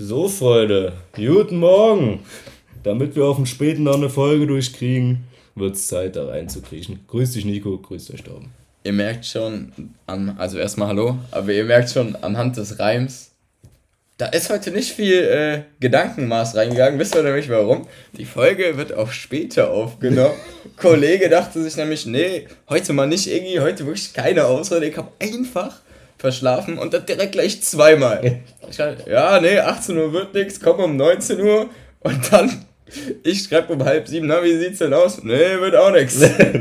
So, Freunde, guten Morgen. Damit wir auf dem Späten noch eine Folge durchkriegen, wird es Zeit, da reinzukriechen. Grüß dich, Nico, grüß dich, Torben. Ihr merkt schon, also erstmal hallo, aber ihr merkt schon anhand des Reims, da ist heute nicht viel Gedankenmaß reingegangen. Wisst ihr nämlich warum? Die Folge wird auch später aufgenommen. Kollege dachte sich nämlich, nee, heute mal nicht irgendwie, heute wirklich keine Ausrede. Ich habe einfach verschlafen und das direkt gleich zweimal. Ich dachte, ja, nee, 18 Uhr wird nichts, komm um 19 Uhr und dann, ich schreibe um 6:30, na, wie sieht's denn aus? Nee, wird auch nichts.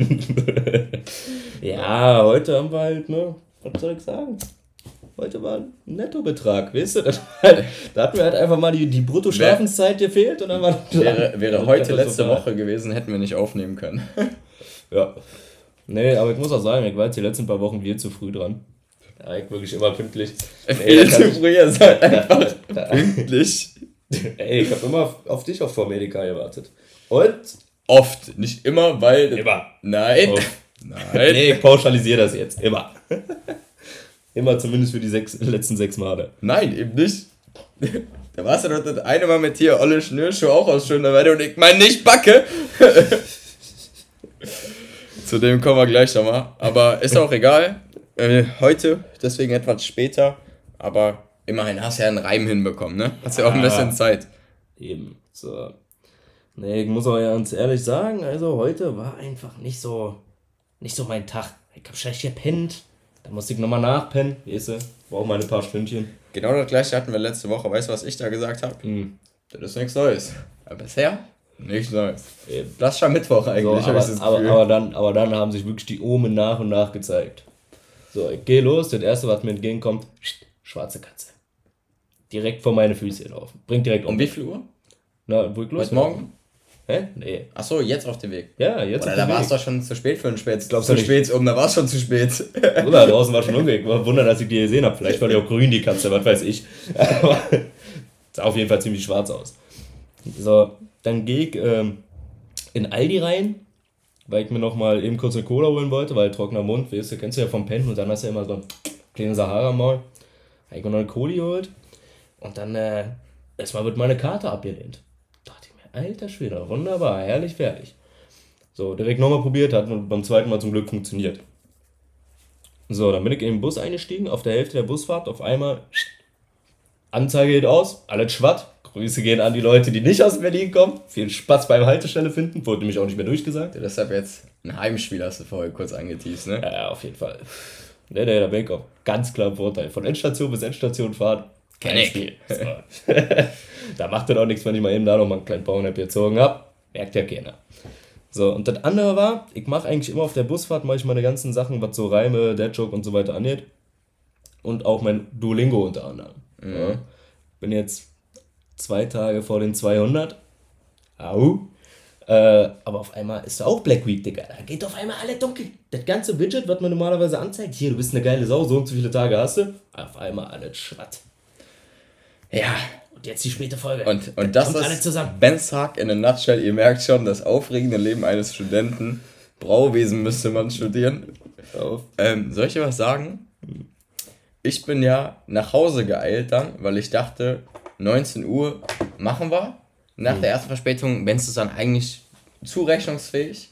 Ja, heute haben wir halt, ne, was soll ich sagen? Heute war ein Nettobetrag, weißt du? Da hatten wir halt einfach mal die Brutto-Schlafenszeit gefehlt und dann war Wäre heute letzte Woche gewesen, hätten wir nicht aufnehmen können. Ja. Nee, aber ich muss auch sagen, ich war jetzt die letzten paar Wochen viel zu früh dran. Ja, ich wirklich immer pünktlich. Viel zu früh, ihr seid einfach pünktlich. Ey, ich habe immer auf dich auf Formedica gewartet. Und? Oft, nicht immer, weil... Immer. Nein. Oft. Nein. Nee, ich pauschalisiere das jetzt. Immer. Immer zumindest für die letzten 6 Male. Nein, eben nicht. Da warst du doch das eine Mal mit hier Olle Schnürschuh auch aus schöner Weide und ich meine nicht Backe. Zu dem kommen wir gleich nochmal. Aber ist auch egal. Heute, deswegen etwas später. Aber immerhin hast du ja einen Reim hinbekommen, ne? Hast ja auch ein bisschen Zeit. Eben. So. Nee, ich muss auch ganz ehrlich sagen, also heute war einfach nicht so mein Tag. Ich hab schlecht gepennt. Da musste ich nochmal nachpennen, weißt du, brauch mal ein paar Stündchen. Genau das gleiche hatten wir letzte Woche. Weißt du, was ich da gesagt habe? Das ist nichts Neues. Aber bisher nichts Neues. Eben. Das ist schon Mittwoch eigentlich. So, aber dann haben sich wirklich die Omen nach und nach gezeigt. So, ich gehe los, das erste, was mir entgegenkommt, schwarze Katze. Direkt vor meine Füße laufen. Bringt direkt um. Wie viel Uhr? Na, wo ich los? Heute Morgen? Hä? Nee. Achso, jetzt auf dem Weg. Ja, jetzt Oder auf dem Weg. da war es doch schon zu spät für einen Spät. Glaubst du du spät da war es schon zu spät. Oder draußen war schon umgekehrt. War Wunder, dass ich die gesehen habe. Vielleicht war die auch grün, die Katze, was weiß ich. Aber sah auf jeden Fall ziemlich schwarz aus. So, dann gehe ich in Aldi rein, weil ich mir noch mal eben kurz eine Cola holen wollte, weil trockener Mund, weißt du, kennst du ja vom Pennen und dann hast du ja immer so einen kleinen Sahara-Maul. Habe ich mir noch eine Cola geholt und dann erstmal wird meine Karte abgelehnt. Dachte ich mir, alter Schwede, wunderbar, herrlich, fertig. So, direkt nochmal probiert, hat beim zweiten Mal zum Glück funktioniert. So, dann bin ich in den Bus eingestiegen, auf der Hälfte der Busfahrt, auf einmal Anzeige geht aus, alles Schwatt. Grüße gehen an die Leute, die nicht aus Berlin kommen. Viel Spaß beim Haltestelle finden, wurde nämlich auch nicht mehr durchgesagt. Ja, deshalb jetzt ein Heimspiel hast du vorher kurz angeteased, ne? Ja, auf jeden Fall. Nee, da bin ich auch ganz klar im Vorteil. Von Endstation bis Endstation fahren, kein Spiel. So. Da macht das auch nichts, wenn ich mal eben da noch mal einen kleinen Powernap gezogen habe. Merkt ja keiner. So, und das andere war, ich mache eigentlich immer auf der Busfahrt meine ganzen Sachen, was so Reime, Deadjoke und so weiter angeht. Und auch mein Duolingo unter anderem. Mhm. Ja. Bin jetzt 2 Tage vor den 200. Au. Aber auf einmal ist da auch Black Week, Digga. Da geht auf einmal alle dunkel. Das ganze Widget, was man normalerweise anzeigt, hier, du bist eine geile Sau, so und so viele Tage hast du. Auf einmal alles Schwatt. Ja, und jetzt die späte Folge. Und das ist alles zusammen. Ben's Tag in a nutshell. Ihr merkt schon, das aufregende Leben eines Studenten. Brauwesen müsste man studieren. Soll ich dir was sagen? Ich bin ja nach Hause geeilt dann, weil ich dachte, 19 Uhr machen wir. Nach der ersten Verspätung, Ben's ist dann eigentlich zurechnungsfähig.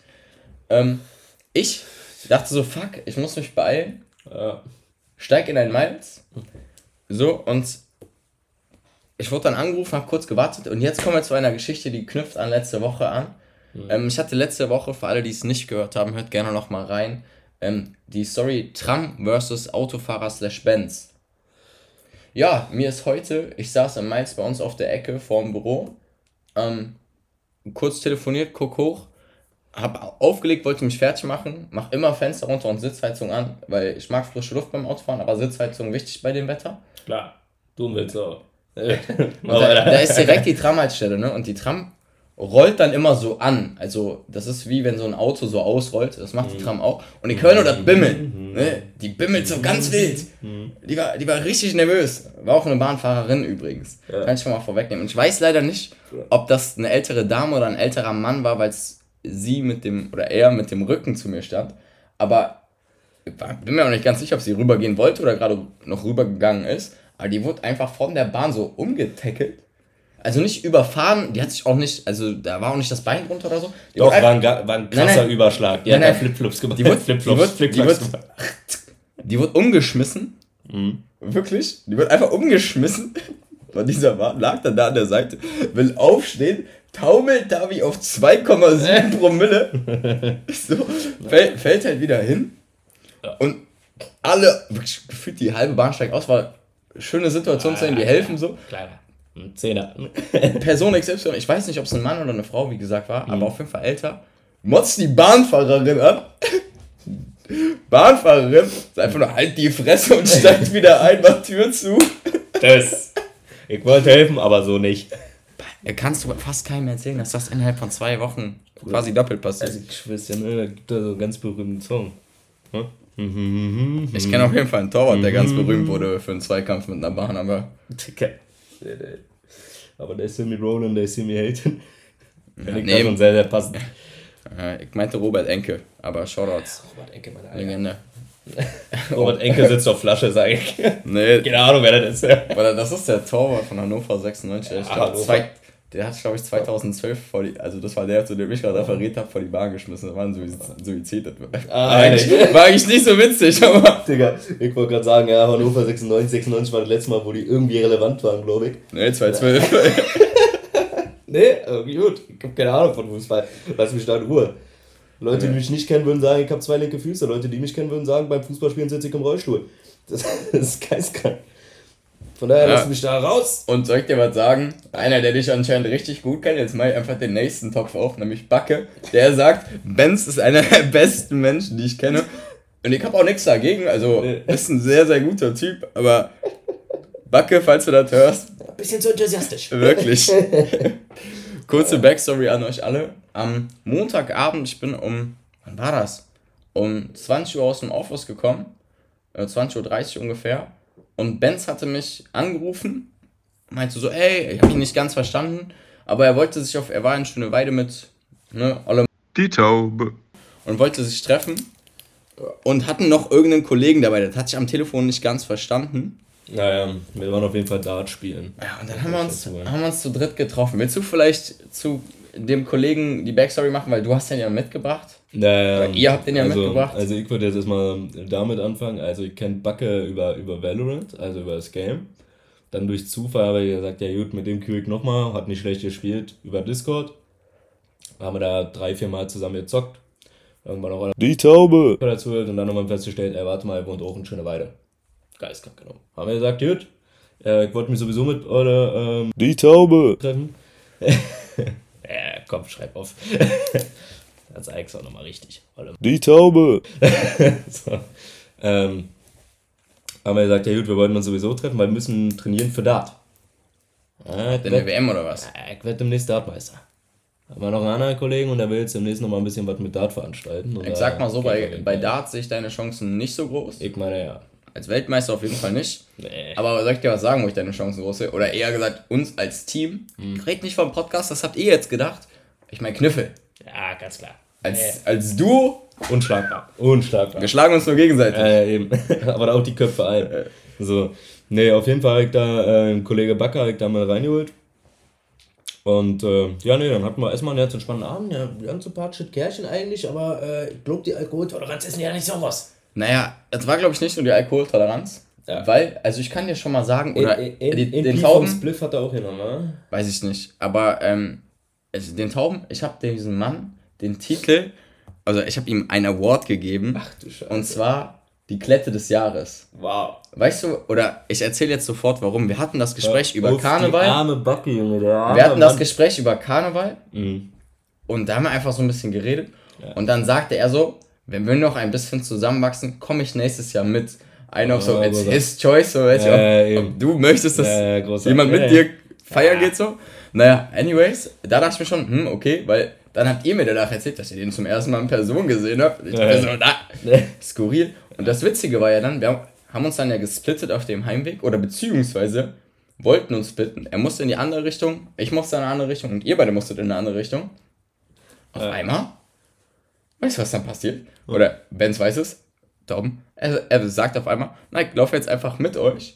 Ich dachte so, fuck, ich muss mich beeilen. Steig in ein Miles. So, und ich wurde dann angerufen, habe kurz gewartet und jetzt kommen wir zu einer Geschichte, die knüpft an letzte Woche an. Ich hatte letzte Woche, für alle, die es nicht gehört haben, hört gerne noch mal rein, die Story Tram versus Autofahrer / Benz. Ja, mir ist heute, ich saß im Mainz bei uns auf der Ecke vorm Büro, kurz telefoniert, guck hoch, hab aufgelegt, wollte mich fertig machen, mach immer Fenster runter und Sitzheizung an, weil ich mag frische Luft beim Autofahren, aber Sitzheizung wichtig bei dem Wetter. Klar, du willst auch. Da ist direkt die Tramhaltestelle, ne? Und die Tram rollt dann immer so an. Also, das ist wie wenn so ein Auto so ausrollt. Das macht die Tram auch. Und ich höre nur das Bimmeln. Ne? Die bimmelt so ganz wild. Die war richtig nervös. War auch eine Bahnfahrerin übrigens. Ja. Kann ich schon mal vorwegnehmen. Und ich weiß leider nicht, ob das eine ältere Dame oder ein älterer Mann war, weil er mit dem Rücken zu mir stand. Aber ich bin mir auch nicht ganz sicher, ob sie rübergehen wollte oder gerade noch rübergegangen ist. aber die wurde einfach von der Bahn so umgetackelt. Also nicht überfahren, die hat sich auch nicht, also da war auch nicht das Bein drunter oder so. Die Doch, war ein krasser Überschlag. Die hat da Flipflops gemacht. Die wurde umgeschmissen. Wirklich. Die wird einfach umgeschmissen von dieser Bahn. Lag dann da an der Seite, will aufstehen, taumelt da wie auf 2,7 Promille. So, fällt halt wieder hin. Und alle, wirklich gefühlt die halbe Bahn steigt aus, war eine schöne Situation zu sehen, die helfen so. Kleiner. Ein Zehner. Person XY, ich weiß nicht, ob es ein Mann oder eine Frau, wie gesagt, war, aber auf jeden Fall älter, motzt die Bahnfahrerin an. Bahnfahrerin, ist einfach nur halt die Fresse und steigt wieder ein, macht Tür zu. Ich wollte helfen, aber so nicht. Kannst du fast keinem erzählen, dass das innerhalb von 2 Wochen quasi doppelt passiert. Also ich weiß ja, ne, da gibt es so einen ganz berühmten Song. Ich kenne auf jeden Fall einen Torwart, der ganz berühmt wurde für einen Zweikampf mit einer Bahn, aber... Aber der see me rolling, der see me hating. Finde ich nee. schon sehr, sehr passend. Ich meinte Robert Enke, aber Shoutouts. Robert Enke, meine Legende. Robert Enke sitzt auf Flasche, sag ich. Nee. Keine Ahnung, wer das ist. Weil das ist der Torwart von Hannover 96. Ich glaub, der hat, glaube ich, 2012 also das war der, zu dem ich gerade referiert habe, vor die Bahn geschmissen. Das war ein Suizid. War eigentlich nicht so witzig, aber... Digga, ich wollte gerade sagen, ja, Hannover 96 war das letzte Mal, wo die irgendwie relevant waren, glaube ich. Nee, 2012. Nee, gut, ich habe keine Ahnung von Fußball. Lass mich da in Ruhe. Leute, die mich nicht kennen, würden sagen, ich habe 2 linke Füße. Leute, die mich kennen, würden sagen, beim Fußballspielen sitze ich im Rollstuhl. Das ist geistkrank. Von daher lass mich da raus. Und soll ich dir was sagen? Einer, der dich anscheinend richtig gut kennt, jetzt mal einfach den nächsten Topf auf, nämlich Backe. Der sagt, Benz ist einer der besten Menschen, die ich kenne. Und ich habe auch nichts dagegen, also ist ein sehr, sehr guter Typ, aber Backe, falls du das hörst. Ein bisschen zu enthusiastisch. Wirklich. Kurze Backstory an euch alle. Am Montagabend, ich bin wann war das? Um 20 Uhr aus dem Office gekommen, 20:30 Uhr ungefähr. Und Benz hatte mich angerufen, meinte so, ey, ich habe ihn nicht ganz verstanden, aber er war in Schöneweide mit, alle die Taube. Und wollte sich treffen und hatten noch irgendeinen Kollegen dabei, das hatte ich am Telefon nicht ganz verstanden. Naja, wir waren auf jeden Fall Dart spielen. Ja, und dann haben wir uns zu dritt getroffen. Willst du vielleicht zu dem Kollegen die Backstory machen, weil du hast den ja mitgebracht? Naja, ihr habt den ja mitgebracht. Also ich würde jetzt erstmal damit anfangen. Also ich kenne Backe über Valorant, also über das Game. Dann durch Zufall habe ich gesagt, ja gut, mit dem Kürig nochmal, hat nicht schlecht gespielt, über Discord. Haben wir da 3-4 Mal zusammen gezockt. Irgendwann auch die Taube dazu und dann haben wir festgestellt, warte mal, er wohnt auch in Schöneweide. Geistkrank, genau. Haben wir gesagt, gut, ich wollte mich sowieso mit die Taube treffen. Komm, schreib auf. Das zeig ich's auch nochmal richtig. Die Taube. So. Haben wir gesagt, ja gut, wir wollten uns sowieso treffen, weil wir müssen trainieren für Dart. In der WM oder was? Ich werde demnächst Dartmeister. Haben wir noch einen anderen Kollegen und der will jetzt demnächst noch mal ein bisschen was mit Dart veranstalten. Ich sag mal so, bei Dart sehe ich deine Chancen nicht so groß. Ich meine, ja. Als Weltmeister auf jeden Fall nicht. Nee. Aber soll ich dir was sagen, wo ich deine Chancen groß sehe? Oder eher gesagt, uns als Team. Ich rede nicht vom Podcast, das habt ihr jetzt gedacht. Ich meine Kniffel. Ja, ganz klar. Als Duo. Unschlagbar. Wir schlagen uns nur gegenseitig. Eben. Aber da auch die Köpfe ein. So. Nee, auf jeden Fall habe ich da ein Kollege Backer da mal reingeholt. Und dann hatten wir erstmal einen ganz entspannten Abend. Ja, ganz sympathische Kerlchen eigentlich, aber ich glaube, die Alkoholtoleranz ist ja nicht so was. Naja, es war glaube ich nicht nur die Alkoholtoleranz. Ja. Weil, also ich kann dir schon mal sagen, oder den Tauben Spliff hat er auch genommen, ne? Weiß ich nicht, aber also den Tauben, ich habe diesem Mann den Titel, also ich habe ihm einen Award gegeben. Ach du Scheiße. Und zwar die Klette des Jahres. Wow. Weißt du, oder ich erzähle jetzt sofort warum. Wir hatten das Gespräch über Karneval. Die arme Backe, Junge, wir hatten das Gespräch über Karneval. Mhm. Und da haben wir einfach so ein bisschen geredet. Ja. Und dann sagte er so, wenn wir noch ein bisschen zusammenwachsen, komme ich nächstes Jahr mit. Einer auf so, it's his choice, so weiß ich, ob du möchtest, dass jemand mit dir feiern geht, so. Naja, anyways, da dachte ich mir schon, okay, weil dann habt ihr mir danach erzählt, dass ihr den zum ersten Mal in Person gesehen habt. Ich dachte so, skurril. Und das Witzige war ja dann, wir haben uns dann ja gesplittet auf dem Heimweg, oder beziehungsweise wollten uns splitten. Er musste in die andere Richtung, ich musste in eine andere Richtung und ihr beide musstet in eine andere Richtung. Auf einmal, weißt du, was dann passiert? Oder Benz weiß es, Daumen. Er sagt auf einmal, nein, ich laufe jetzt einfach mit euch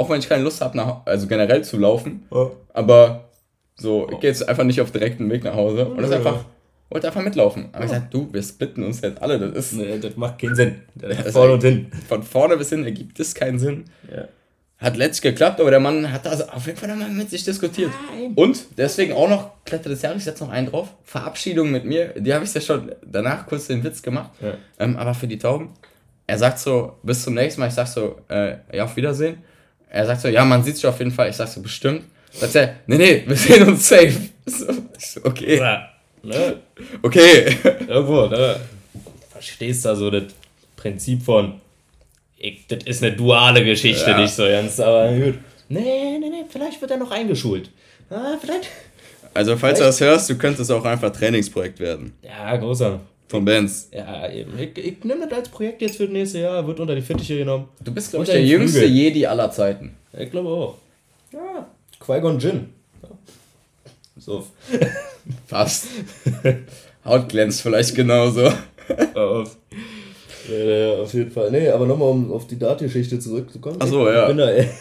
auch wenn ich keine Lust habe, also generell zu laufen, Ja. aber so, ich gehe jetzt einfach nicht auf direkten Weg nach Hause und wollte einfach mitlaufen. Aber ich gesagt, du, wir splitten uns jetzt alle, das ist Nee, das macht keinen Sinn. Vorne und hin. von vorne bis hin ergibt es keinen Sinn. Ja. Hat letztlich geklappt, aber der Mann hat also auf jeden Fall mal mit sich diskutiert. Nein. Und deswegen auch noch, Klette des Jahres, ich setze noch einen drauf, Verabschiedung mit mir, die habe ich ja schon danach kurz den Witz gemacht, Ja. Aber für die Tauben, er sagt so, bis zum nächsten Mal, ich sag so, ja, auf Wiedersehen. Er sagt so, ja, man sieht sich auf jeden Fall, ich sag so, bestimmt. Sagt er, nee, wir sehen uns safe. So, ich so, okay, Ja. Ne? okay. Irgendwo, ne? Verstehst du so das Prinzip von, das ist eine duale Geschichte, Ja. nicht so ganz, aber gut. Nee, vielleicht wird er noch eingeschult. Vielleicht. Also, falls du das hörst, du könntest auch einfach Trainingsprojekt werden. Ja, großer. Von Benz. Ja, eben. Ich nehme das als Projekt jetzt für das nächste Jahr, wird unter die Fittiche genommen. Du bist, glaube ich, Unter der den jüngste Flügeln. Jedi aller Zeiten. Ich glaube auch. Ja, Qui-Gon Jinn. Ja. So. Fast. Haut glänzt vielleicht genauso. Auf jeden Fall. Nee, aber nochmal, um auf die Dart-Geschichte zurückzukommen. Ach so, ja.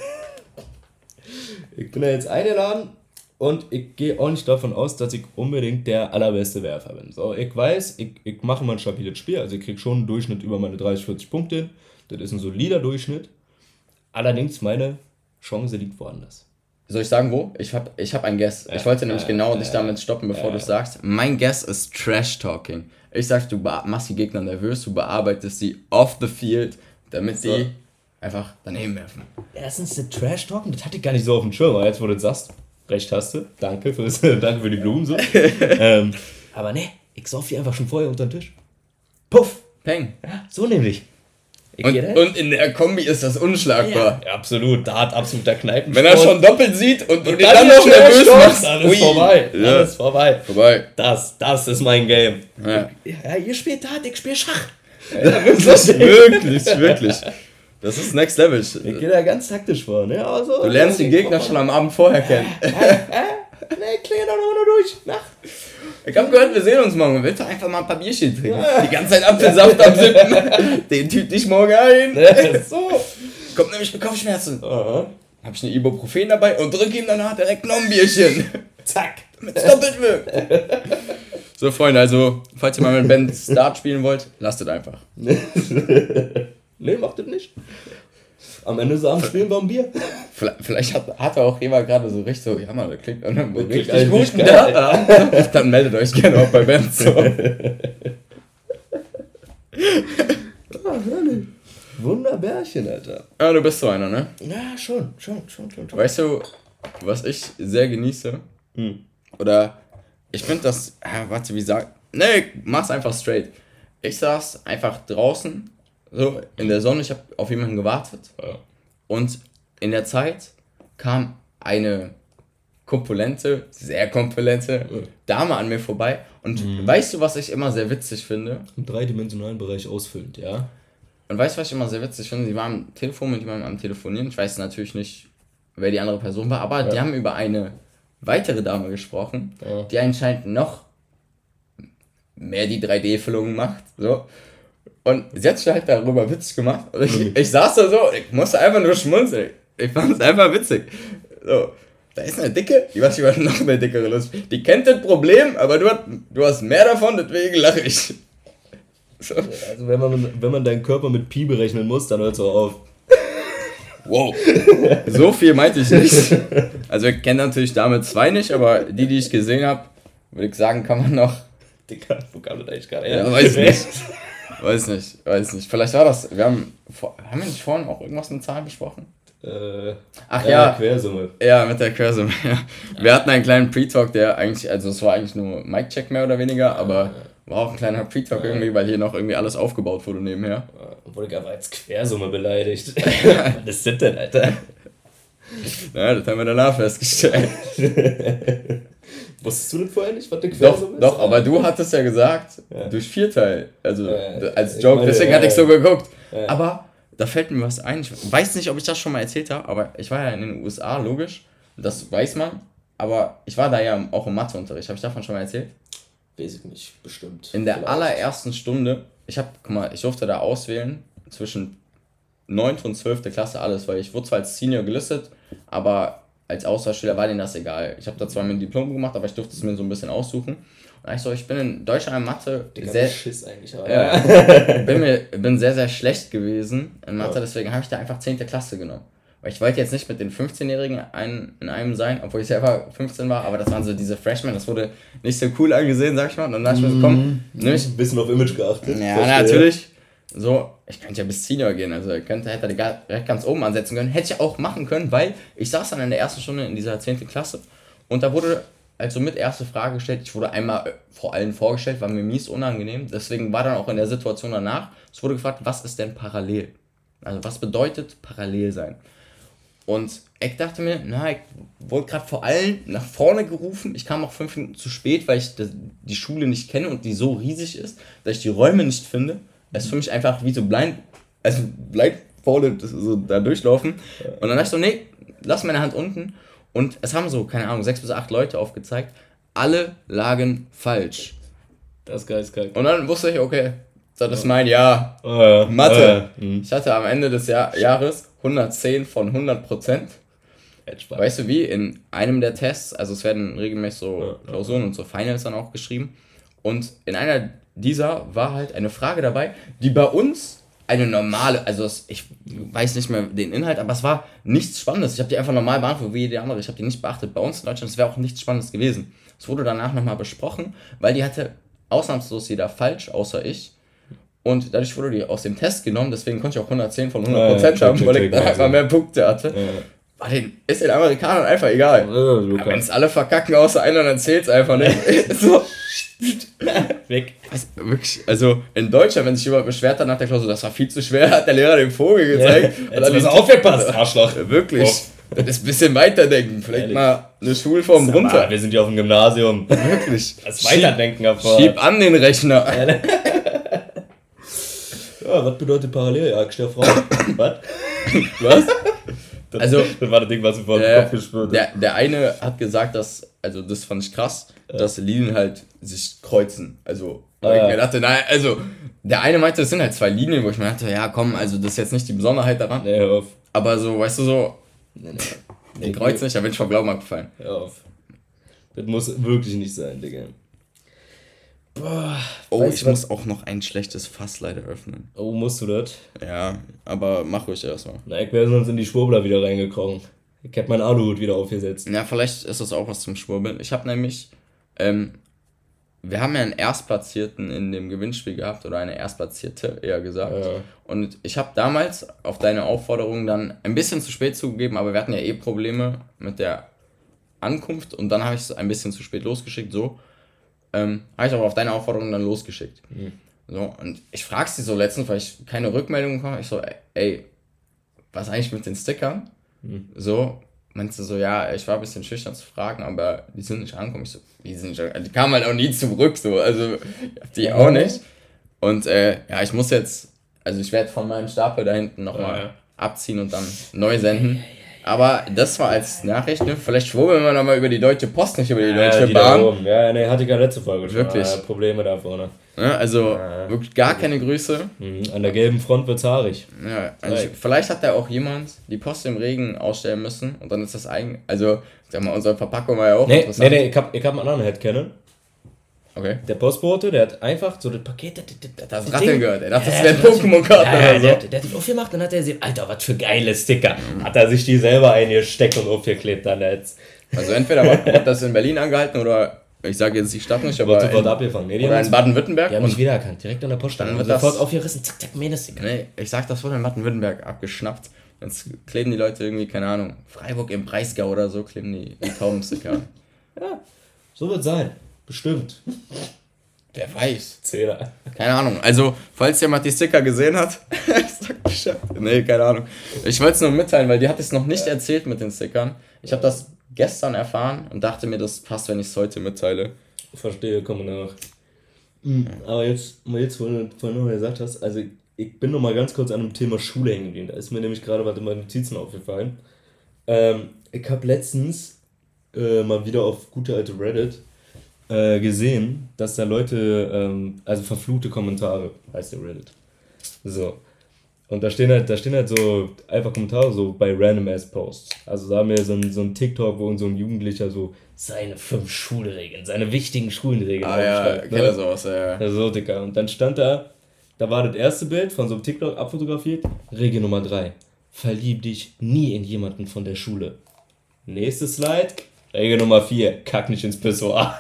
Ich bin da jetzt eingeladen und ich gehe auch nicht davon aus, dass ich unbedingt der allerbeste Werfer bin. So, ich weiß, ich mache mal ein stabiles Spiel, also ich kriege schon einen Durchschnitt über meine 30, 40 Punkte hin. Das ist ein solider Durchschnitt. Allerdings meine Chance liegt woanders. Soll ich sagen, wo? Ich hab einen Guess. Ich wollte nämlich genau dich damit stoppen, bevor du es sagst. Mein Guess ist Trash-Talking. Ich sag, du machst die Gegner nervös, du bearbeitest sie off the field, damit So. die einfach daneben werfen. Erstens, der Trash-Talken, das hatte ich gar nicht so auf dem Schirm, aber jetzt, wo du das sagst, recht hast du. Danke für die Blumen. So. Aber ne, ich sauf die einfach schon vorher unter den Tisch. Puff! Peng. Ja, so nämlich. Ich Und, geh da- und in der Kombi ist das unschlagbar. ja, absolut, da hat absoluter Kneipen. Wenn er schon doppelt sieht und du den dann dann noch nervös machst, dann ist ui. vorbei. Ja. Dann ist vorbei. Vorbei. Das ist mein Game. Ja. Ja, ihr spielt Dart, ich spiel Schach. Wirklich. Das ist Next Level. Ich gehe da ganz taktisch vor, ne? Also, Du lernst die Gegner schon am Abend vorher kennen. Ne, klär doch nur durch. Nach. Ich hab gehört, wir sehen uns morgen. Willst du einfach mal ein paar Bierchen trinken? Die ganze Zeit Apfelsaft am Sippen. Den tüte ich morgen ein. So. Kommt nämlich mit Kopfschmerzen. Aha. Hab ich eine Ibuprofen dabei und drück ihm danach direkt noch ein Bierchen. Zack. Damit es doppelt wirkt. So, Freunde, also, falls ihr mal mit Ben Dart spielen wollt, lasst es einfach. Ne, macht das nicht. Am Ende des Abends spielen wir ein Bier. Vielleicht hat er auch jemand gerade so richtig so, ja man, das klingt richtig eigentlich gut. geil. Ja. Dann meldet euch gerne auch bei Ben. So. Herrlich. Wunderbärchen, Alter. Ja, du bist so einer, ne? Ja, schon. Weißt du, was ich sehr genieße? Oder ich finde das, warte, wie sagt, nee, mach's einfach straight. Ich saß einfach draußen, so in der Sonne, ich habe auf jemanden gewartet. Ja. Und in der Zeit kam eine sehr korpulente Dame an mir vorbei. Und weißt du, was ich immer sehr witzig finde? Im dreidimensionalen Bereich ausfüllend, ja. Und weißt du, was ich immer sehr witzig finde? Sie war am Telefon mit jemandem am Telefonieren. Ich weiß natürlich nicht, wer die andere Person war, aber die haben über eine weitere Dame gesprochen, die anscheinend noch mehr die 3D-Füllung macht. So. Und sie hat sich halt darüber witzig gemacht. Und ich saß da so, ich musste einfach nur schmunzeln. Ich fand es einfach witzig. So, da ist eine Dicke, die was über noch eine dickere Lust. Die kennt das Problem, aber du hast mehr davon, deswegen lache ich. So. Also wenn man deinen Körper mit Pi berechnen muss, dann hört es auch auf. Wow. So viel meinte ich nicht. Also ich kenne natürlich Dame 2 nicht, aber die ich gesehen habe, würde ich sagen, kann man noch. Digga, wo kam das eigentlich gerade her? Ja, weiß nicht. Vielleicht war das. Haben wir nicht vorhin auch irgendwas mit Zahlen besprochen? Ach ja. Quersumme. Ja, mit der Quersumme, ja. Wir hatten einen kleinen Pre-Talk, der eigentlich, also es war eigentlich nur Mic-Check mehr oder weniger, aber war auch ein kleiner Pre-Talk irgendwie, weil hier noch irgendwie alles aufgebaut wurde nebenher. Wurde ich aber als Quersumme beleidigt. Was ist das denn, Alter? Ja, das haben wir danach festgestellt. Wusstest du das vorher nicht, was eine Quersumme ist? Doch, aber du hattest ja gesagt, durch Vierteil, also als Joke, meine, deswegen hatte ich so geguckt. Ja. Aber da fällt mir was ein, ich weiß nicht, ob ich das schon mal erzählt habe, aber ich war ja in den USA, logisch, das weiß man, aber ich war da ja auch im Matheunterricht, habe ich davon schon mal erzählt? Weiß ich nicht, bestimmt. In der Vielleicht. allerersten Stunde, ich durfte da auswählen zwischen 9. und 12. Klasse alles, weil ich wurde zwar als Senior gelistet, aber als Austauschschüler war denen das egal. Ich habe da zwar mein Diplom gemacht, aber ich durfte es mir so ein bisschen aussuchen. Und ich bin in Deutschland in Mathe sehr... Schiss eigentlich. bin sehr, sehr schlecht gewesen in Mathe, deswegen habe ich da einfach 10. Klasse genommen. Weil ich wollte jetzt nicht mit den 15-Jährigen in einem sein, obwohl ich selber 15 war, aber das waren so diese Freshmen, das wurde nicht so cool angesehen, sag ich mal. Und dann dachte ich mir so, komm, nimm ich... Ein bisschen auf Image geachtet. Ja, natürlich. So, ich könnte ja bis Senior gehen, also hätte direkt ganz oben ansetzen können. Hätte ich auch machen können, weil ich saß dann in der ersten Stunde in dieser 10. Klasse und da wurde also mit erste Frage gestellt. Ich wurde einmal vor allen vorgestellt, war mir mies unangenehm. Deswegen war dann auch in der Situation danach, es wurde gefragt, was ist denn parallel? Also was bedeutet parallel sein? Und ich dachte mir, ich wurde gerade vor allen nach vorne gerufen. Ich kam auch 5 Minuten zu spät, weil ich die Schule nicht kenne und die so riesig ist, dass ich die Räume nicht finde. Das ist für mich einfach wie so blindfolded so da durchlaufen. Und dann dachte ich so, nee, lass meine Hand unten. Und es haben so, keine Ahnung, 6 bis 8 Leute aufgezeigt. Alle lagen falsch. Das ist geil. Und dann wusste ich, okay, das ist mein Jahr. Mathe. Ich hatte am Ende des Jahres 110 von 100%. Weißt du wie? In einem der Tests, also es werden regelmäßig so Klausuren und so Finals dann auch geschrieben. Und in einer dieser war halt eine Frage dabei, die bei uns eine normale, also ich weiß nicht mehr den Inhalt, aber es war nichts Spannendes. Ich habe die einfach normal beantwortet, wie jede andere. Ich habe die nicht beachtet. Bei uns in Deutschland, es wäre auch nichts Spannendes gewesen. Es wurde danach nochmal besprochen, weil die hatte ausnahmslos jeder falsch, außer ich. Und dadurch wurde die aus dem Test genommen, deswegen konnte ich auch 110 von 100% haben, weil ich einfach mehr Punkte hatte. Ist den Amerikanern einfach egal. Wenn es alle verkacken, außer einer, dann zählt es einfach nicht. So. Weg. Wirklich, also in Deutschland, wenn sich jemand beschwert hat nach der Klausur, das war viel zu schwer, hat der Lehrer den Vogel gezeigt. Jetzt hast du aufgepasst, Arschloch. Wirklich. Das ist ein bisschen weiterdenken. Vielleicht ehrlich? Mal eine Schulform drunter. Wir sind ja auf dem Gymnasium. Wirklich. Das Weiterdenken davor. Schieb an den Rechner. Ja, was bedeutet parallel? Ja, stell Frau. Was? Das war das Ding, was du vor dem Kopf gespürt hast. Der eine hat gesagt, dass, also das fand ich krass, dass Linien halt sich kreuzen. Also, ich mir dachte, nein, also, der eine meinte, es sind halt 2 Linien, wo ich mir dachte, ja komm, also das ist jetzt nicht die Besonderheit daran. Nee, hör auf. Aber so, weißt du so, die kreuzen nicht, da bin ich vom Glauben abgefallen. Hör auf. Das muss wirklich nicht sein, Digga. Boah, ich muss auch noch ein schlechtes Fass leider öffnen. Oh, musst du das? Ja, aber mach ruhig erstmal. Na, ich wäre sonst in die Schwurbler wieder reingekrochen. Ich hab meinen Aluhut wieder aufgesetzt. Ja, vielleicht ist das auch was zum Schwurbeln. Ich habe nämlich, wir haben ja einen Erstplatzierten in dem Gewinnspiel gehabt, oder eine Erstplatzierte, eher gesagt. Ja. Und ich habe damals auf deine Aufforderung dann ein bisschen zu spät zugegeben, aber wir hatten ja Probleme mit der Ankunft und dann habe ich es ein bisschen zu spät losgeschickt, so. Habe ich aber auf deine Aufforderung dann losgeschickt. So, und ich frage sie so letztens, weil ich keine Rückmeldung bekomme. Ich so, ey, was eigentlich mit den Stickern? So, meinst du so, ja, ich war ein bisschen schüchtern zu fragen, aber die sind nicht angekommen. Ich so, die kamen halt auch nie zurück, so, also die auch nicht. Und ich muss jetzt, also ich werde von meinem Stapel da hinten nochmal abziehen und dann neu senden. Aber das war als Nachricht, ne? Vielleicht schwurbeln wir nochmal über die Deutsche Post, nicht über die Deutsche Bahn. Ja, ne, hatte ich ja letzte Folge schon. Wirklich. Probleme da vorne. Ja, also wirklich gar keine Grüße. An der gelben Front wird's haarig. Ja, also vielleicht hat da auch jemand die Post im Regen ausstellen müssen und dann ist das also, ich sag mal, unsere Verpackung war ja auch interessant. Nee, ich hab einen anderen Headcanon. Okay. Der Postbote, der hat einfach so das Paket, das Ratteln gehört, er dachte, das wäre Pokémon-Karten oder so. Der hat die aufgemacht und dann hat er gesehen, Alter, was für geile Sticker. Hat er sich die selber eingesteckt und aufgeklebt dann jetzt. Also entweder hat das in Berlin angehalten oder, ich sage jetzt die Stadt nicht, aber abgefangen. Oder in Baden-Württemberg. Die haben mich wiedererkannt, direkt an der Post dann wird sofort aufgerissen, zack, zack, Mähne-Sticker. Nee, ich sag, das wurde in Baden-Württemberg abgeschnappt. Jetzt kleben die Leute irgendwie, keine Ahnung, Freiburg im Breisgau oder so, kleben die Taubensticker. Ja, so wird sein. Bestimmt. Wer weiß. Zähler. Keine Ahnung. Also, falls jemand die Sticker gesehen hat, sag Bescheid. Nee, keine Ahnung. Ich wollte es nur mitteilen, weil die hat es noch nicht erzählt mit den Stickern. Ich habe das gestern erfahren und dachte mir, das passt, wenn ich es heute mitteile. Verstehe, komme nach. Aber jetzt, wo du vorhin noch gesagt hast, also ich bin noch mal ganz kurz an dem Thema Schule hängen geblieben. Da ist mir nämlich gerade was in meinen Notizen aufgefallen. Ich habe letztens mal wieder auf gute alte Reddit gesehen, dass da Leute, also verfluchte Kommentare, heißt der Reddit. So. Und da stehen halt so einfach Kommentare so bei Random-Ass-Posts. Also da haben wir so ein TikTok, wo so ein Jugendlicher so seine 5 Schulregeln, seine wichtigen Schulregeln ja, kenne sowas, ja. So, Dicker. Und dann stand da war das erste Bild von so einem TikTok abfotografiert. Regel Nummer 3. Verlieb dich nie in jemanden von der Schule. Nächstes Slide. Regel Nummer 4. Kack nicht ins Pissoir.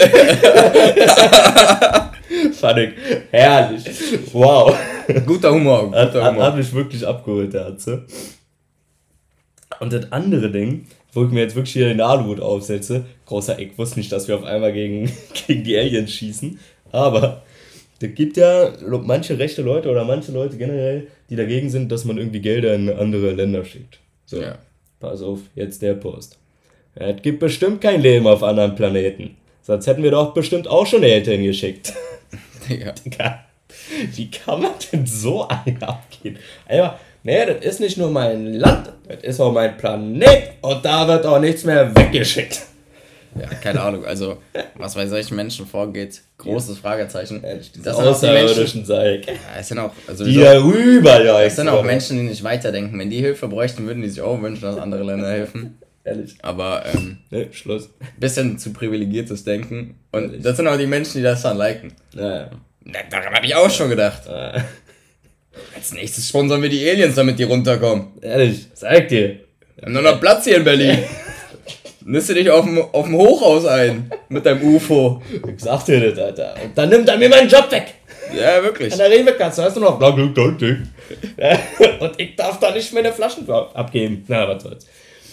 Fand ich herrlich. Wow. Guter Humor. Hat mich wirklich abgeholt, der Atze. Und das andere Ding, wo ich mir jetzt wirklich hier den Aluhut aufsetze, großer Eck, wusste nicht, dass wir auf einmal gegen die Aliens schießen, aber es gibt ja manche rechte Leute oder manche Leute generell, die dagegen sind, dass man irgendwie Gelder in andere Länder schickt. So, ja. Pass auf, jetzt der Post. Ja, es gibt bestimmt kein Leben auf anderen Planeten. Sonst hätten wir doch bestimmt auch schon Eltern geschickt. Digga. Wie kann man denn so einen abgehen? Einfach, nee, das ist nicht nur mein Land, das ist auch mein Planet und da wird auch nichts mehr weggeschickt. Ja, keine Ahnung, also was bei solchen Menschen vorgeht, großes Fragezeichen. Das sind außerirdischen Zeig. Ja, es sind auch, also die darüber, ja. Es sind auch Menschen, die nicht weiterdenken. Wenn die Hilfe bräuchten, würden die sich auch wünschen, dass andere Länder helfen. Ehrlich. Aber, ne, Schluss. Bisschen zu privilegiertes Denken. Und ehrlich. Das sind auch die Menschen, die das dann liken. Ja. Daran habe ich auch schon gedacht. Als nächstes sponsern wir die Aliens, damit die runterkommen. Ehrlich, sag dir. Wir haben nur noch Platz hier in Berlin. Niste dich auf dem Hochhaus ein mit deinem UFO. Ich sag dir das, Alter. Und dann nimmt er mir meinen Job weg. Ja, wirklich. An der Rewe-Kasse hast du noch blau, und ich darf da nicht meine Flaschen abgeben. Na, was soll's.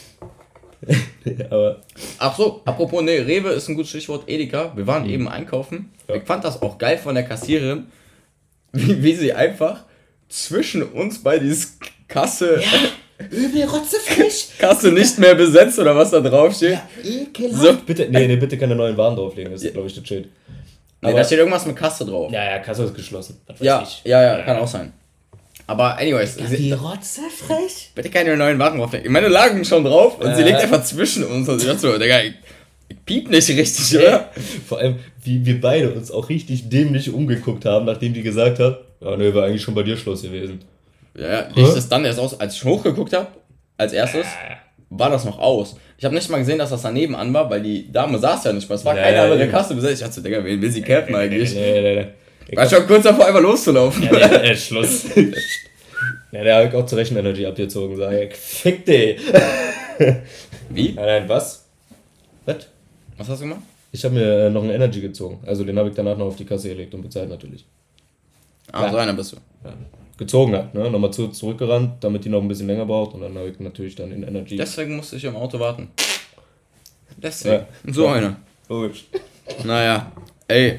Aber ach so, apropos, nee, Rewe ist ein gutes Stichwort, Edeka. Wir waren eben einkaufen. Ja. Ich fand das auch geil von der Kassiererin, wie sie einfach zwischen uns bei dieses Kasse... Ja, übel rotzefrisch. Kasse nicht mehr besetzt oder was da drauf steht. Ja, ekelhaft. So. Bitte, nee, bitte keine neuen Waren drauflegen, das ist, glaube ich, das Schild. Nee, da steht irgendwas mit Kasse drauf. Ja, Kasse ist geschlossen. Ja, kann auch sein. Aber anyways. Wie rotzefrech? Bitte keine neuen Waren drauflegen. Meine lagen schon drauf und sie liegt einfach zwischen uns. Und ich dachte so, Digga, ich piep nicht richtig, oder? Vor allem, wie wir beide uns auch richtig dämlich umgeguckt haben, nachdem die gesagt hat, ja, ne, war eigentlich schon bei dir Schluss gewesen. Ja, Licht ist dann erst aus, als ich hochgeguckt habe, als erstes, war das noch aus. Ich habe nicht mal gesehen, dass das daneben an war, weil die Dame saß ja nicht mehr. Es war keine andere Kasse besetzt. Ich dachte so, Digga, wen will sie campen eigentlich? Nee. War schon kurz davor, einfach loszulaufen. Ja, Schluss. Ja, der hat auch zur Rechen-Energy abgezogen, sage ich. Fick dich. Wie? Nein, was? Was hast du gemacht? Ich habe mir noch einen Energy gezogen. Also den habe ich danach noch auf die Kasse gelegt und bezahlt natürlich. Ah, so einer bist du. Ja. Gezogen hat, ne? Nochmal zurückgerannt, damit die noch ein bisschen länger braucht und dann habe ich natürlich dann in Energy. Deswegen musste ich im Auto warten. Deswegen. Ja. So einer. Logisch. Naja, ey.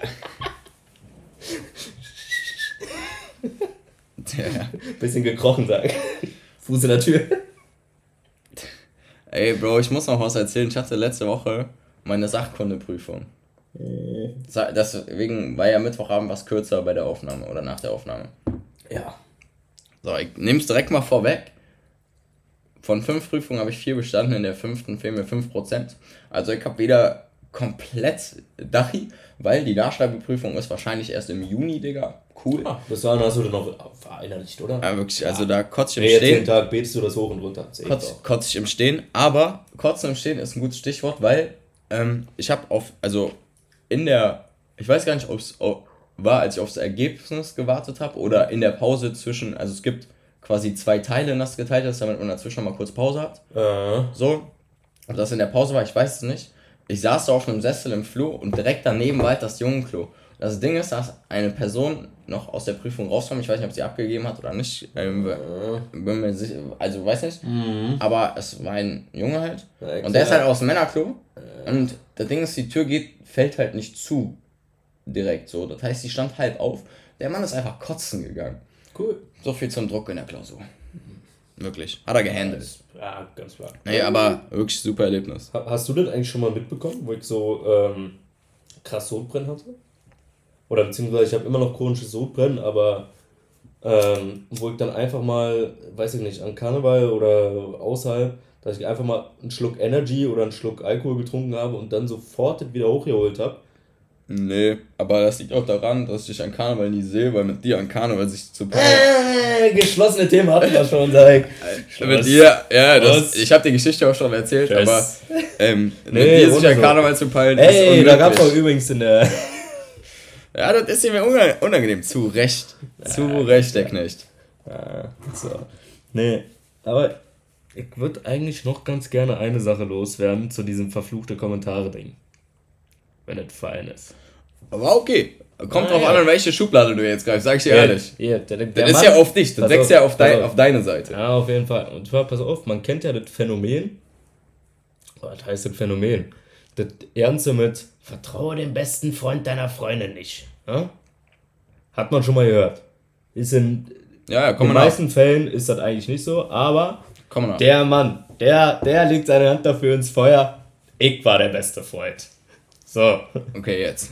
Ja. Bisschen gekrochen, sag ich. Fuß in der Tür. Ey, Bro, ich muss noch was erzählen. Ich hatte letzte Woche meine Sachkundeprüfung. Deswegen war ja Mittwochabend was kürzer bei der Aufnahme oder nach der Aufnahme. Ja. So, ich nehme es direkt mal vorweg. Von 5 Prüfungen habe ich 4 bestanden, in der 5. fehlen mir 5%. Also ich habe wieder komplett Dachi, weil die Nachschreibeprüfung ist wahrscheinlich erst im Juni, Digga. Cool. Ah, bis dahin hast du dann noch verinnerlicht, oder? Ja, wirklich, also da kotze ich im Jetzt Stehen. jeden Tag betest du das hoch und runter. Kotze ich im Stehen, aber Kotzen im Stehen ist ein gutes Stichwort, weil ich habe ich weiß gar nicht, ob es war, als ich aufs Ergebnis gewartet habe oder in der Pause zwischen, also es gibt quasi 2 Teile, in das geteilt ist, damit man dazwischen mal kurz Pause hat. So, ob das in der Pause war, ich weiß es nicht. Ich saß da auf einem Sessel im Flur und direkt daneben war halt das Jungenklo. Das Ding ist, dass eine Person noch aus der Prüfung rauskam, ich weiß nicht, ob sie abgegeben hat oder nicht, bin mir sicher, also weiß nicht, aber es war ein Junge halt, ja, und der ist halt aus dem Männerklo, und das Ding ist, die Tür fällt halt nicht zu, direkt so, das heißt, die stand halb auf, der Mann ist einfach kotzen gegangen. Cool. So viel zum Druck in der Klausur. Wirklich. Hat er gehandelt. Ja, ganz klar. Nee, aber wirklich super Erlebnis. Hast du das eigentlich schon mal mitbekommen, wo ich so krass Sodbrennen hatte? Oder beziehungsweise ich habe immer noch chronisches Sodbrennen, aber wo ich dann einfach mal, weiß ich nicht, an Karneval oder außerhalb, dass ich einfach mal einen Schluck Energy oder einen Schluck Alkohol getrunken habe und dann sofort das wieder hochgeholt habe. Nee, aber das liegt auch daran, dass ich an Karneval nie sehe, weil mit dir an Karneval sich zu peilen. Geschlossene Themen hatten wir schon, sag. Mit dir, ja, ich habe die Geschichte auch schon erzählt, aber mit dir sich an Karneval zu peilen ist unmöglich. Da gab's auch übrigens in der... Ja, das ist mir unangenehm. Zu Recht. Zu Recht, der Knecht. So. Nee, aber ich würde eigentlich noch ganz gerne eine Sache loswerden zu diesem verfluchte Kommentare-Ding. Wenn es fein ist. Aber okay. Kommt drauf an, welche Schublade du jetzt greifst, sag ich dir ehrlich. Der das ist ja auf dich, das wächst ja auf deine Seite. Ja, auf jeden Fall. Und zwar, pass auf, man kennt ja das Phänomen. Was heißt das Phänomen? Das Ernste mit vertraue dem besten Freund deiner Freundin nicht. Ja? Hat man schon mal gehört. Ist in den meisten Fällen ist das eigentlich nicht so, aber der Mann, der legt seine Hand dafür ins Feuer. Ich war der beste Freund. So. Okay, jetzt.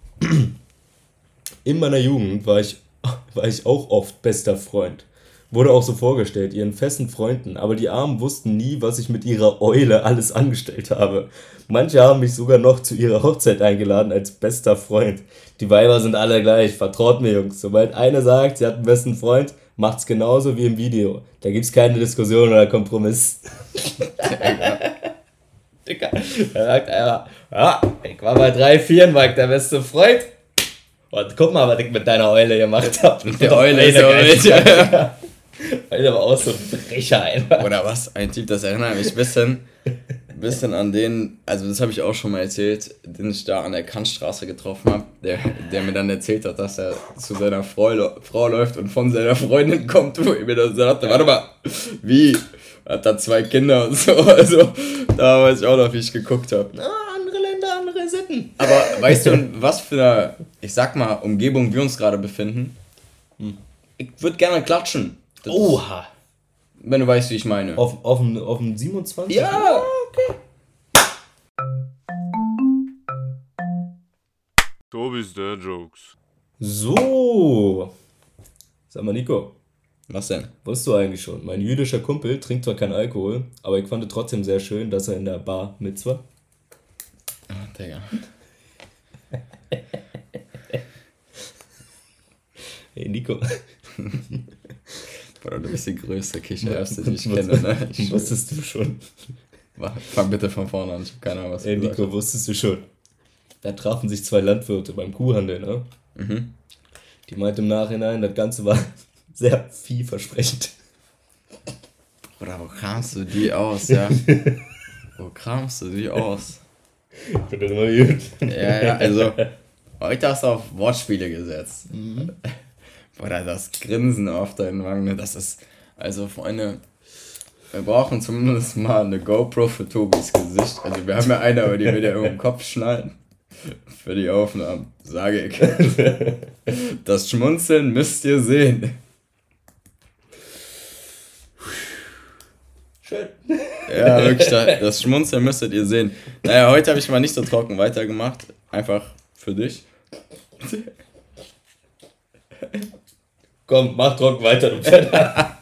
In meiner Jugend war ich auch oft bester Freund. Wurde auch so vorgestellt, ihren festen Freunden, aber die Armen wussten nie, was ich mit ihrer Eule alles angestellt habe. Manche haben mich sogar noch zu ihrer Hochzeit eingeladen als bester Freund. Die Weiber sind alle gleich, vertraut mir, Jungs. Sobald eine sagt, sie hat einen besten Freund, macht's genauso wie im Video. Da gibt's keine Diskussion oder Kompromiss. Digga, er sagt einfach, ja, ich war bei 3-4, war ich der beste Freund. Und guck mal, was ich mit deiner Eule gemacht hab. Der Eule ist ja Alter, war auch so ein Brecher einfach. Oder was? Ein Typ, das erinnert mich ein bisschen an den, also das habe ich auch schon mal erzählt, den ich da an der Kantstraße getroffen habe, der mir dann erzählt hat, dass er zu seiner Frau läuft und von seiner Freundin kommt, wo ich mir dann sagte, warte mal, wie? Hat da 2 Kinder und so, also da weiß ich auch noch, wie ich geguckt habe. Andere Länder, andere Sitten. Aber weißt du, in was für einer, ich sag mal, Umgebung wir uns gerade befinden? Ich würde gerne klatschen. Oha. Wenn du weißt, wie ich meine. Auf dem 27? Ja, okay. Tobis Dad Jokes. So. Sag mal, Nico. Was denn? Wusstest du eigentlich schon? Mein jüdischer Kumpel trinkt zwar keinen Alkohol, aber ich fand es trotzdem sehr schön, dass er in der Bar Mitzwa. Digga. Hey, Nico. Boah, du bist die größte Kichererbse, die ich kenne, ne? Wusstest du schon. Fang bitte von vorne an, ich hab keine Ahnung, was du Hey, Nico, wusstest du schon? Da trafen sich 2 Landwirte beim Kuhhandel, ne? Mhm. Die meinte im Nachhinein, das Ganze war sehr vielversprechend. Oder wo kramst du die aus, ja? Wo kramst du die aus? Ich finde das immer gut. Ja, also, heute hast du auf Wortspiele gesetzt. Oder das Grinsen auf deinen Wangen, das ist, also Freunde, wir brauchen zumindest mal eine GoPro für Tobis Gesicht. Also wir haben ja eine, aber die will ja im Kopf schneiden. Für die Aufnahmen, sage ich. Das Schmunzeln müsst ihr sehen. Schön. Ja, wirklich, das Schmunzeln müsstet ihr sehen. Naja, heute habe ich mal nicht so trocken weitergemacht. Einfach für dich. Komm, mach trocken weiter, du Penner.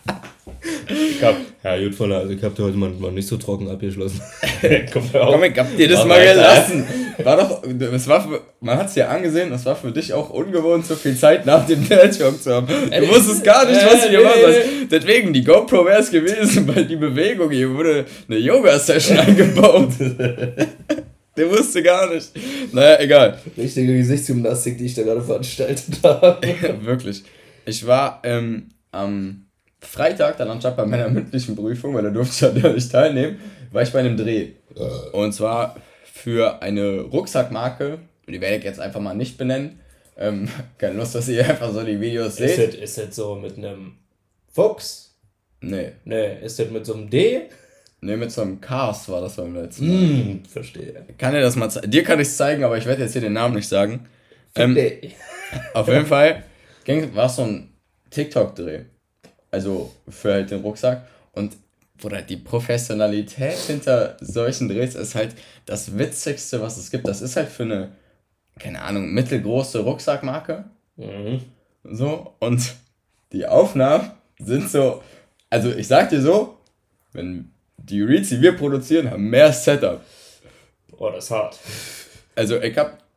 Ich hab dir heute mal nicht so trocken abgeschlossen. Komm, ich hab dir das mal gelassen. Man hat es dir angesehen, das war für dich auch ungewohnt, so viel Zeit nach dem Dad-Joke zu haben. Du wusstest gar nicht, was du gemacht hast. Deswegen, die GoPro wäre es gewesen, weil die Bewegung, hier wurde eine Yoga-Session eingebaut. Der wusste gar nicht. Naja, egal. Richtige Gesichtsgymnastik, die ich da gerade veranstaltet habe. Wirklich. Ich war am Freitag, dann anstatt bei meiner mündlichen Prüfung, weil da durfte ich ja nicht teilnehmen, war ich bei einem Dreh. Und zwar für eine Rucksackmarke, die werde ich jetzt einfach mal nicht benennen. Keine Lust, dass ihr einfach so die Videos seht. Ist das so mit einem Fuchs? Nee, ist das mit so einem D? Nee, mit so einem Cast war das beim letzten Mal. Verstehe. Kann dir das mal zeigen? Dir kann ich es zeigen, aber ich werde jetzt hier den Namen nicht sagen. D. Auf jeden Fall war es so ein TikTok-Dreh. Also für halt den Rucksack. Und oder die Professionalität hinter solchen Drehs ist halt das Witzigste, was es gibt. Das ist halt für eine, keine Ahnung, mittelgroße Rucksackmarke. So, und die Aufnahmen sind so, also ich sag dir so, wenn die Reels, die wir produzieren, haben mehr Setup. Oh, das ist hart. Also ich hab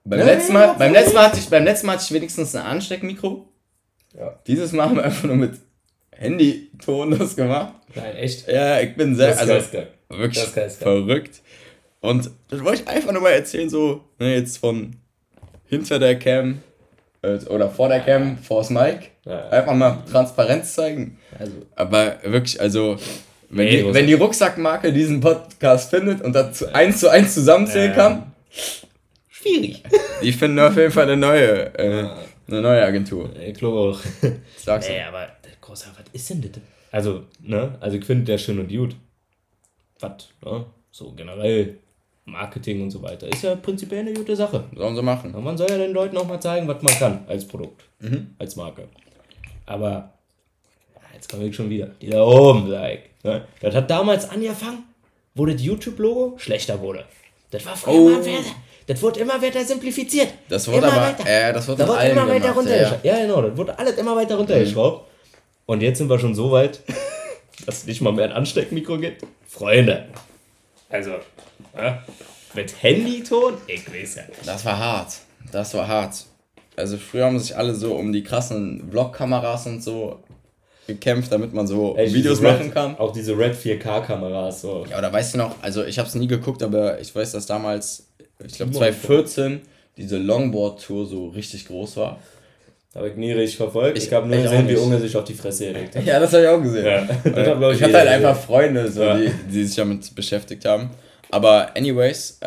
Beim letzten Mal hatte ich wenigstens ein Ansteckmikro. Ja. Dieses Mal haben wir einfach nur mit Handyton das gemacht. Nein, echt? Ja, ich bin sehr, Das ist also geil. wirklich Das ist geil. verrückt. Und das wollte ich einfach nur mal erzählen, so, ne, jetzt von hinter der Cam oder vor der Cam, vors Mic. Ja. Einfach mal Transparenz zeigen. Also, Aber wirklich, also, Nee, wenn die Rucksackmarke diesen Podcast findet und das 1 zu 1 zusammenzählen kann, schwierig. die finden auf jeden Fall eine neue Agentur. Ich glaube auch. Sag's Nee, aber großer, was ist denn das? Also, ne? Also ich finde der schön und gut. Was, ne? So generell Marketing und so weiter. Ist ja prinzipiell eine gute Sache. Sollen sie machen. Und man soll ja den Leuten auch mal zeigen, was man kann als Produkt. Als Marke. Aber ja, jetzt komme ich schon wieder. Die da oben, like. Ne? Das hat damals angefangen, wo das YouTube-Logo schlechter wurde. Das war früher mal weiter. Das wurde immer weiter simplifiziert. Das wurde immer aber, weiter. das Da wurde wurde allen immer weiter gemacht, runtergeschraubt. Ja, genau, das wurde alles immer weiter runtergeschraubt. Und jetzt sind wir schon so weit, dass es nicht mal mehr ein Ansteckmikro gibt. Freunde. Also, ja, mit Handyton, ich weiß ja nicht. Das war hart. Also früher haben sich alle so um die krassen Vlog-Kameras und so gekämpft, damit man so Ey, Videos diese machen kann. Auch diese Red 4K-Kameras. So. Ja, oder weißt du noch, also ich habe es nie geguckt, aber ich weiß, dass damals, ich glaube 2014, diese Longboard-Tour so richtig groß war. Habe ich nie richtig verfolgt. Ich Ich- habe nur ich auch gesehen, wie nicht. Unge sich auf die Fresse gelegt hat. Ja, das habe ich auch gesehen. Ja. Das hat, glaub Ich hatte jeder halt gesehen. einfach Freunde, so, Ja. die sich damit beschäftigt haben. Aber anyways,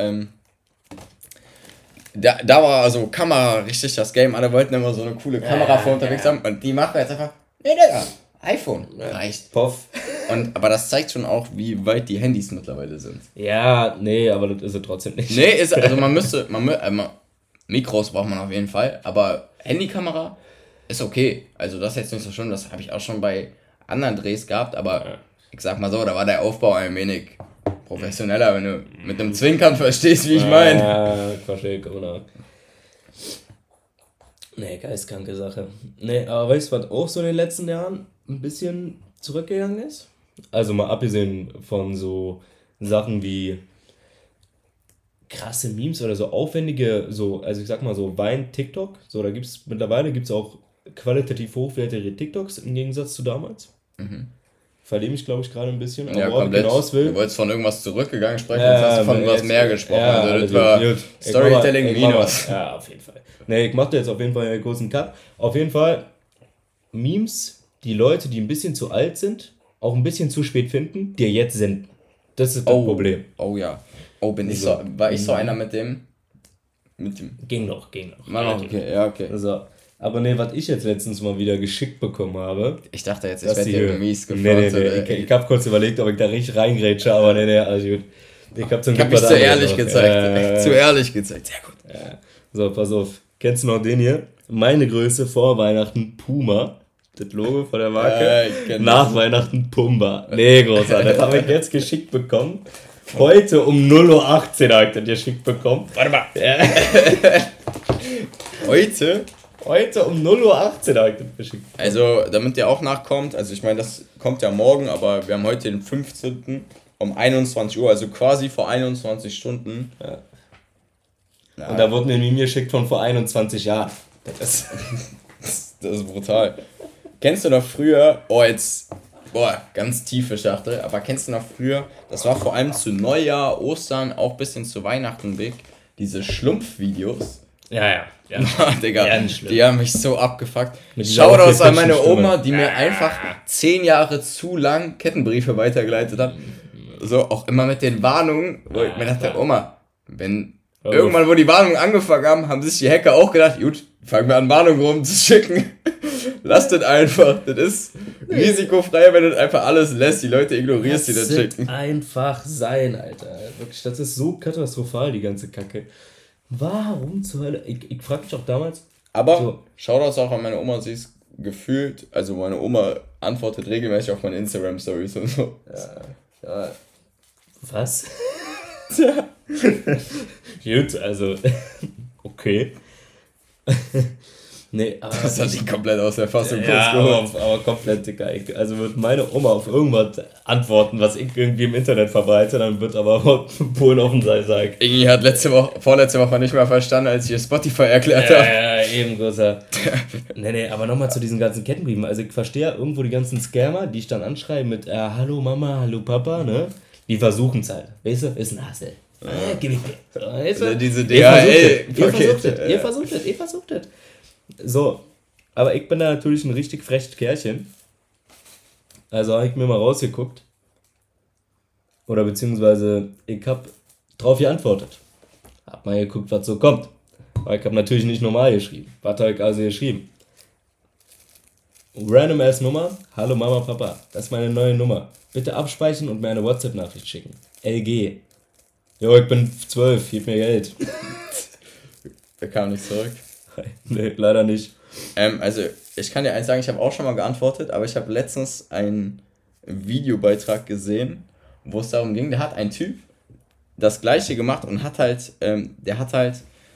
da war also Kamera richtig das Game. Alle wollten immer so eine coole Kamera vor unterwegs haben. Und die machen jetzt einfach, nee, Digga, iPhone reicht. Poff. Aber das zeigt schon auch, wie weit die Handys mittlerweile sind. Ja, nee, aber das ist es trotzdem nicht. Nee, also Mikros braucht man auf jeden Fall, aber Handykamera ist okay. Also das ist jetzt nicht so schlimm, das habe ich auch schon bei anderen Drehs gehabt, aber ich sag mal so, da war der Aufbau ein wenig professioneller, wenn du mit einem Zwinkern verstehst, wie ich meine. Ja, verstehe ich, oder? Nee, geistkranke Sache. Nee, aber weißt du, was auch so in den letzten Jahren ein bisschen zurückgegangen ist? Also mal abgesehen von so Sachen wie krasse Memes oder so aufwendige, so, also ich sag mal so Wein-TikTok, so, da mittlerweile gibt's auch qualitativ hochwertige TikToks im Gegensatz zu damals. Verliere mich, glaube ich, gerade ein bisschen, aber Ja, worauf ich komplett. hinaus will. Du wolltest von irgendwas zurückgegangen sprechen, jetzt hast du von was jetzt- mehr gesprochen. Ja, also alles das war gut. Storytelling Ich mach mal- minus. Ja, auf jeden Fall. Nee, ich mache da jetzt auf jeden Fall einen großen Cut. Auf jeden Fall Memes, die Leute, die ein bisschen zu alt sind, auch ein bisschen zu spät finden, dir jetzt senden. Das ist das Problem. Oh ja. Oh, war ich so einer mit dem? Ging noch. Okay, ja, okay. So. Aber nee, was ich jetzt letztens mal wieder geschickt bekommen habe, Ich dachte jetzt, ich dass werde die dir mies gefragt. ich habe kurz überlegt, ob ich da richtig reingrätsche, aber nee, alles gut. Ich habe Ich habe mich zu ehrlich gezeigt. Zu ehrlich gezeigt. Sehr gut. So, pass auf. Kennst du noch den hier? Meine Größe vor Weihnachten Puma. Das Logo von der Marke. Ich kenn Nach das. Weihnachten Pumba. Nee, großer. Das habe ich jetzt geschickt bekommen. Heute um 0:18 Uhr habe ich das geschickt bekommen. Warte mal. Heute um 0:18 Uhr habe ich das geschickt. Also, damit ihr auch nachkommt, also ich meine, das kommt ja morgen, aber wir haben heute den 15. um 21 Uhr, also quasi vor 21 Stunden. Ja. Und da wurde mir ein Meme geschickt von vor 21 Jahren. Das ist brutal. Kennst du noch früher, ganz tiefe Schachtel, aber kennst du noch früher, das war vor allem zu Neujahr, Ostern, auch ein bisschen zu Weihnachten big, diese Schlumpfvideos. Ja. Digga, Ganz schlimm. die haben mich so abgefuckt. Mit dieser Shoutouts an meine aufgequetschten Oma, Stimme. die mir einfach 10 Jahre zu lang Kettenbriefe weitergeleitet hat. So, auch immer mit den Warnungen, wo ich mir dachte, Oma, wenn irgendwann, wo die Warnungen angefangen haben, haben sich die Hacker auch gedacht, gut, fangen wir an, Warnungen rumzuschicken. Lasst das einfach. Das ist risikofrei, wenn du das einfach alles lässt. Die Leute ignorierst, die das schicken. Einfach sein, Alter. Wirklich, das ist so katastrophal, die ganze Kacke. Warum zur Hölle? Ich frag mich auch damals. Aber So. Shoutouts auch an meine Oma, sie ist gefühlt, also meine Oma antwortet regelmäßig auf meine Instagram-Stories und so. Ja. Was? Gut, also. Okay. Nee, aber Das hat ihn komplett aus der Fassung ja, geholt. aber komplett, Digga. Also wird meine Oma auf irgendwas antworten, was ich irgendwie im Internet verbreite, dann wird aber Polen auf den Sack. Ingi hat vorletzte Woche nicht mal verstanden, als ich ihr Spotify erklärt habe. Ja, eben großer. Nee, aber nochmal zu diesen ganzen Kettenbriefen. Also ich verstehe ja irgendwo die ganzen Scammer, die ich dann anschreibe mit hallo Mama, hallo Papa, ne? Die versuchen es halt. Weißt du, ist ein Hassel. Gib ich. So, weißt du? Also diese DHL-Pakete. Ihr versucht es. So, aber ich bin da natürlich ein richtig freches Kerlchen. Also habe ich mir mal rausgeguckt. Oder beziehungsweise ich habe drauf geantwortet. Hab mal geguckt, was so kommt. Aber ich habe natürlich nicht normal geschrieben. Was habe ich also geschrieben? Random ass Nummer. Hallo Mama, Papa. Das ist meine neue Nummer. Bitte abspeichern und mir eine WhatsApp-Nachricht schicken. LG. Jo, ich bin 12, gib mir Geld. Der kam nicht zurück. Nee, leider nicht. Also, ich kann dir eins sagen, ich habe auch schon mal geantwortet, aber ich habe letztens einen Videobeitrag gesehen, wo es darum ging, der hat ein Typ das Gleiche gemacht und hat halt, der hat halt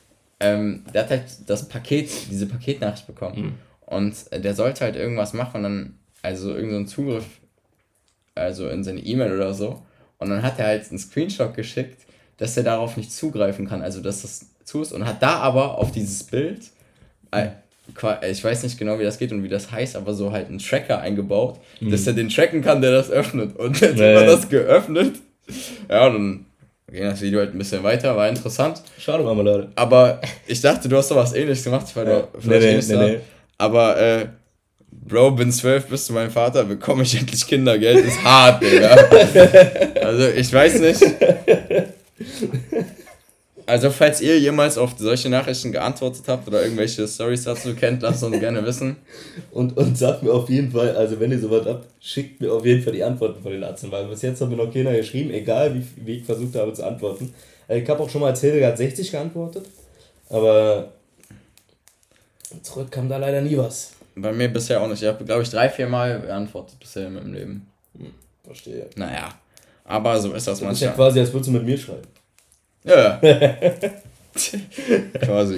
das Paket, diese Paketnachricht bekommen. Und der sollte halt irgendwas machen und dann, also irgendeinen Zugriff, also in seine E-Mail oder so. Und dann hat er halt einen Screenshot geschickt, dass er darauf nicht zugreifen kann, also dass das zu ist. Und hat da aber auf dieses Bild, ich weiß nicht genau, wie das geht und wie das heißt, aber so halt einen Tracker eingebaut, dass er den tracken kann, der das öffnet. Und jetzt hat er das geöffnet. Ja, und dann ging das Video halt ein bisschen weiter, war interessant. Schade, Marmelade. Aber ich dachte, du hast doch was Ähnliches gemacht, weil du vielleicht nee. Aber, Bro, bin 12, bist du mein Vater, bekomme ich endlich Kindergeld, ist hart, Digga. Also, ich weiß nicht. Also, falls ihr jemals auf solche Nachrichten geantwortet habt oder irgendwelche Storys dazu kennt, lasst uns gerne wissen. Und sagt mir auf jeden Fall, also wenn ihr sowas habt, schickt mir auf jeden Fall die Antworten von den Arzten, weil bis jetzt hat mir noch keiner geschrieben, egal wie ich versucht habe zu antworten. Ich habe auch schon mal als Hildegard 60 geantwortet, aber zurück kam da leider nie was. Bei mir bisher auch nicht. Ich habe, glaube ich, 3-4 Mal geantwortet bisher in meinem Leben. Verstehe. Naja, aber so ist das manchmal. Das ist ja quasi, als würdest du mit mir schreiben. Ja. Quasi.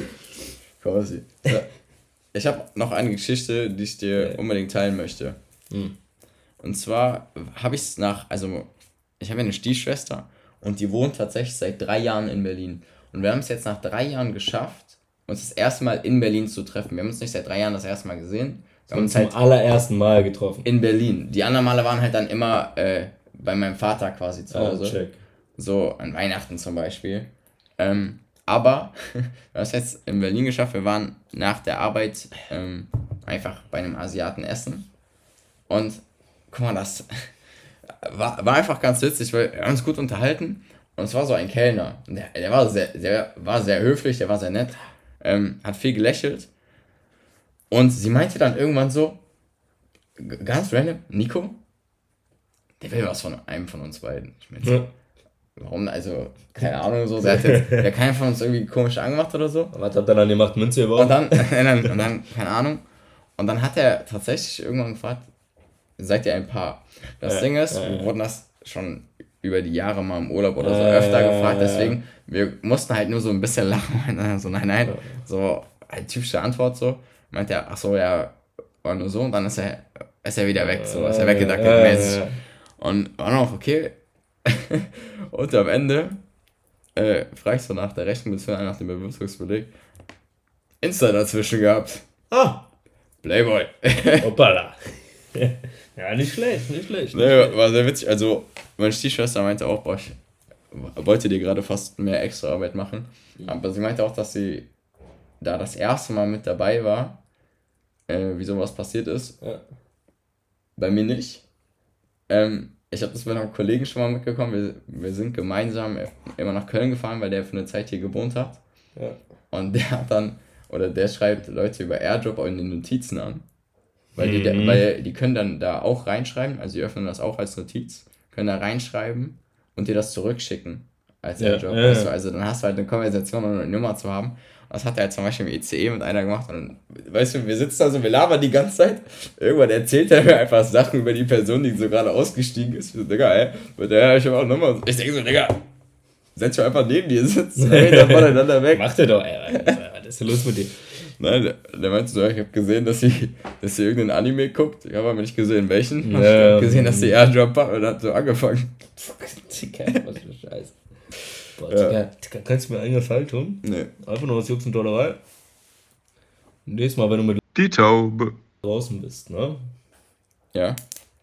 Ja. Ich habe noch eine Geschichte, die ich dir unbedingt teilen möchte. Und zwar habe ich es ich habe eine Stiefschwester und die wohnt tatsächlich seit 3 Jahren in Berlin. Und wir haben es jetzt nach 3 Jahren geschafft, uns das erste Mal in Berlin zu treffen. Wir haben uns nicht seit 3 Jahren das erste Mal gesehen. Wir haben uns zum allerersten Mal getroffen. In Berlin. Die anderen Male waren halt dann immer bei meinem Vater quasi zu Hause. Check. So an Weihnachten zum Beispiel. Aber wir haben es jetzt in Berlin geschafft. Wir waren nach der Arbeit einfach bei einem Asiaten essen. Und guck mal, das war einfach ganz witzig, weil wir haben uns gut unterhalten. Und es war so ein Kellner. Der war sehr höflich, der war sehr nett. Hat viel gelächelt. Und sie meinte dann irgendwann so, ganz random, Nico, der will was von einem von uns beiden. Ich meine, warum? Also, keine Ahnung, so. Der hat keiner von uns irgendwie komisch angemacht oder so. Was hat er dann gemacht? Münze überhaupt? Und dann, keine Ahnung. Und dann hat er tatsächlich irgendwann gefragt, seid ihr ein Paar? Das Ding ist, wir wurden das schon über die Jahre mal im Urlaub oder so öfter gefragt, deswegen, wir mussten halt nur so ein bisschen lachen. Und dann so, nein. So, eine typische Antwort so. Meint er, ach so, ja, war nur so. Und dann ist er wieder weg, so, ist er weggedackelt mäßig. Und war noch okay. Und am Ende fragst du nach der Rechnung bzw. nach dem Bewirtungsbeleg. Insta dazwischen gehabt. Playboy. Hoppala. Ja, nicht schlecht. Nee, war sehr witzig. Also, meine Stiefschwester meinte auch, boah, ich wollte dir gerade fast mehr extra Arbeit machen. Aber sie meinte auch, dass sie da das erste Mal mit dabei war, wie sowas passiert ist. Ja. Bei mir nicht. Ich habe das mit einem Kollegen schon mal mitbekommen. Wir sind gemeinsam immer nach Köln gefahren, weil der für eine Zeit hier gewohnt hat. Ja. Und der schreibt Leute über Airdrop in den Notizen an. Weil die können dann da auch reinschreiben, also die öffnen das auch als Notiz, können da reinschreiben und dir das zurückschicken als Airdrop. Ja. Also dann hast du halt eine Konversation und eine Nummer zu haben. Das hat er halt zum Beispiel im ECE mit einer gemacht und weißt du, wir sitzen da so, wir labern die ganze Zeit. Irgendwann erzählt er mir einfach Sachen über die Person, die so gerade ausgestiegen ist. Ich so, Digga, ich hab auch eine Nummer. Ich denke so, Digga, setz dich einfach neben dir sitzen, dann voneinander weg. Mach dir doch, ey. Was ist denn los mit dir? Nein, der meinte so, ich habe gesehen, dass sie irgendeinen Anime guckt. Ich habe aber nicht gesehen, welchen. Ich Ja. habe gesehen, dass sie Airdrop hat und hat so angefangen. Digga, was für Scheiße. Boah, Digga, kannst du mir einen Gefallen tun? Nee. Einfach nur aus Jux und Dollerei. Nächstes Mal, wenn du mit Die Taube. draußen bist, ne? Ja.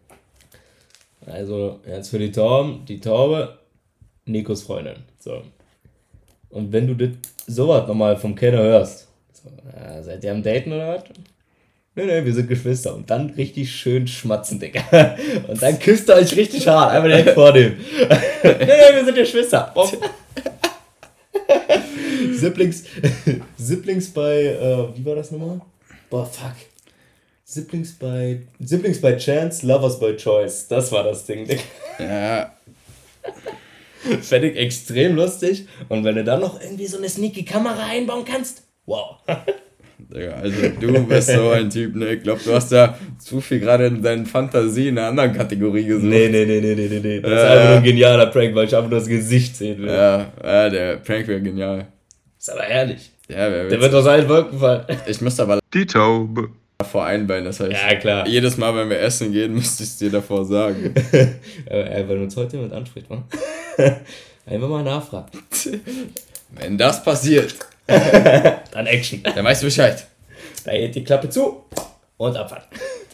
Also, jetzt für die Taube, Nikos Freundin. So. Und wenn du das sowas nochmal vom Kenner hörst, so, seid ihr am Daten oder was? Nee, wir sind Geschwister. Und dann richtig schön schmatzen, Digga. Und dann küsst ihr euch richtig hart, einfach direkt vor dem. Nee, wir sind Geschwister. Oh. Siblings bei, wie war das nochmal? Boah, fuck. Siblings by Chance, Lovers by Choice. Das war das Ding, Digga. Ja. Fände ich extrem lustig. Und wenn du dann noch irgendwie so eine sneaky Kamera einbauen kannst, wow. Digga, also du bist so ein Typ, ne? Ich glaube, du hast da zu viel gerade in deinen Fantasien in einer anderen Kategorie gesucht. Nee. Das ist einfach nur ein genialer Prank, weil ich einfach nur das Gesicht sehen will. Ja, der Prank wäre genial. Ist aber ehrlich. Ja, Der wird aus allen Wolken fallen. Ich müsste aber Die Taube. davor einballen, das heißt, Ja, klar. jedes Mal, wenn wir essen gehen, müsste ich es dir davor sagen. Wenn uns heute jemand anspricht, man. Einfach mal nachfragen. Wenn das passiert, Dann Action. dann weißt du Bescheid. Da geht die Klappe zu und Abfahrt.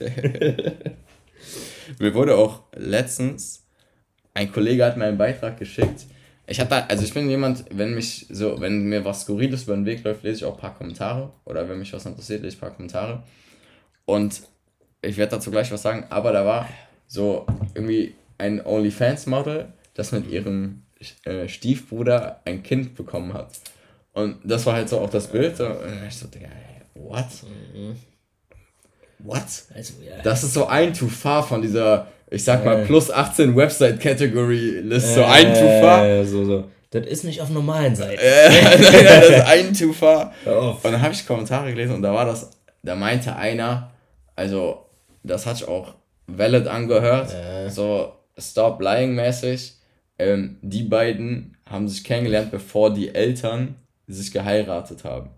Mir wurde auch letztens, ein Kollege hat mir einen Beitrag geschickt. Ich bin jemand, wenn mir was Skurriles über den Weg läuft, lese ich auch ein paar Kommentare. Oder wenn mich was interessiert, lese ich ein paar Kommentare. Und ich werde dazu gleich was sagen, aber da war so irgendwie ein OnlyFans-Model, das mit ihrem Stiefbruder ein Kind bekommen hat. Und das war halt so auch das Bild. So, und ich so, Digga, what? What? Also, ja. Das ist so ein too far von dieser, ich sag mal, plus 18 Website-Category-List. So ein too far. So. Das ist nicht auf normalen Seiten. Nein, das ist ein too far. Hör auf. Und dann habe ich Kommentare gelesen und da meinte einer, also das hat sich auch valid angehört, so Stop Lying mäßig. Die beiden haben sich kennengelernt, bevor die Eltern sich geheiratet haben.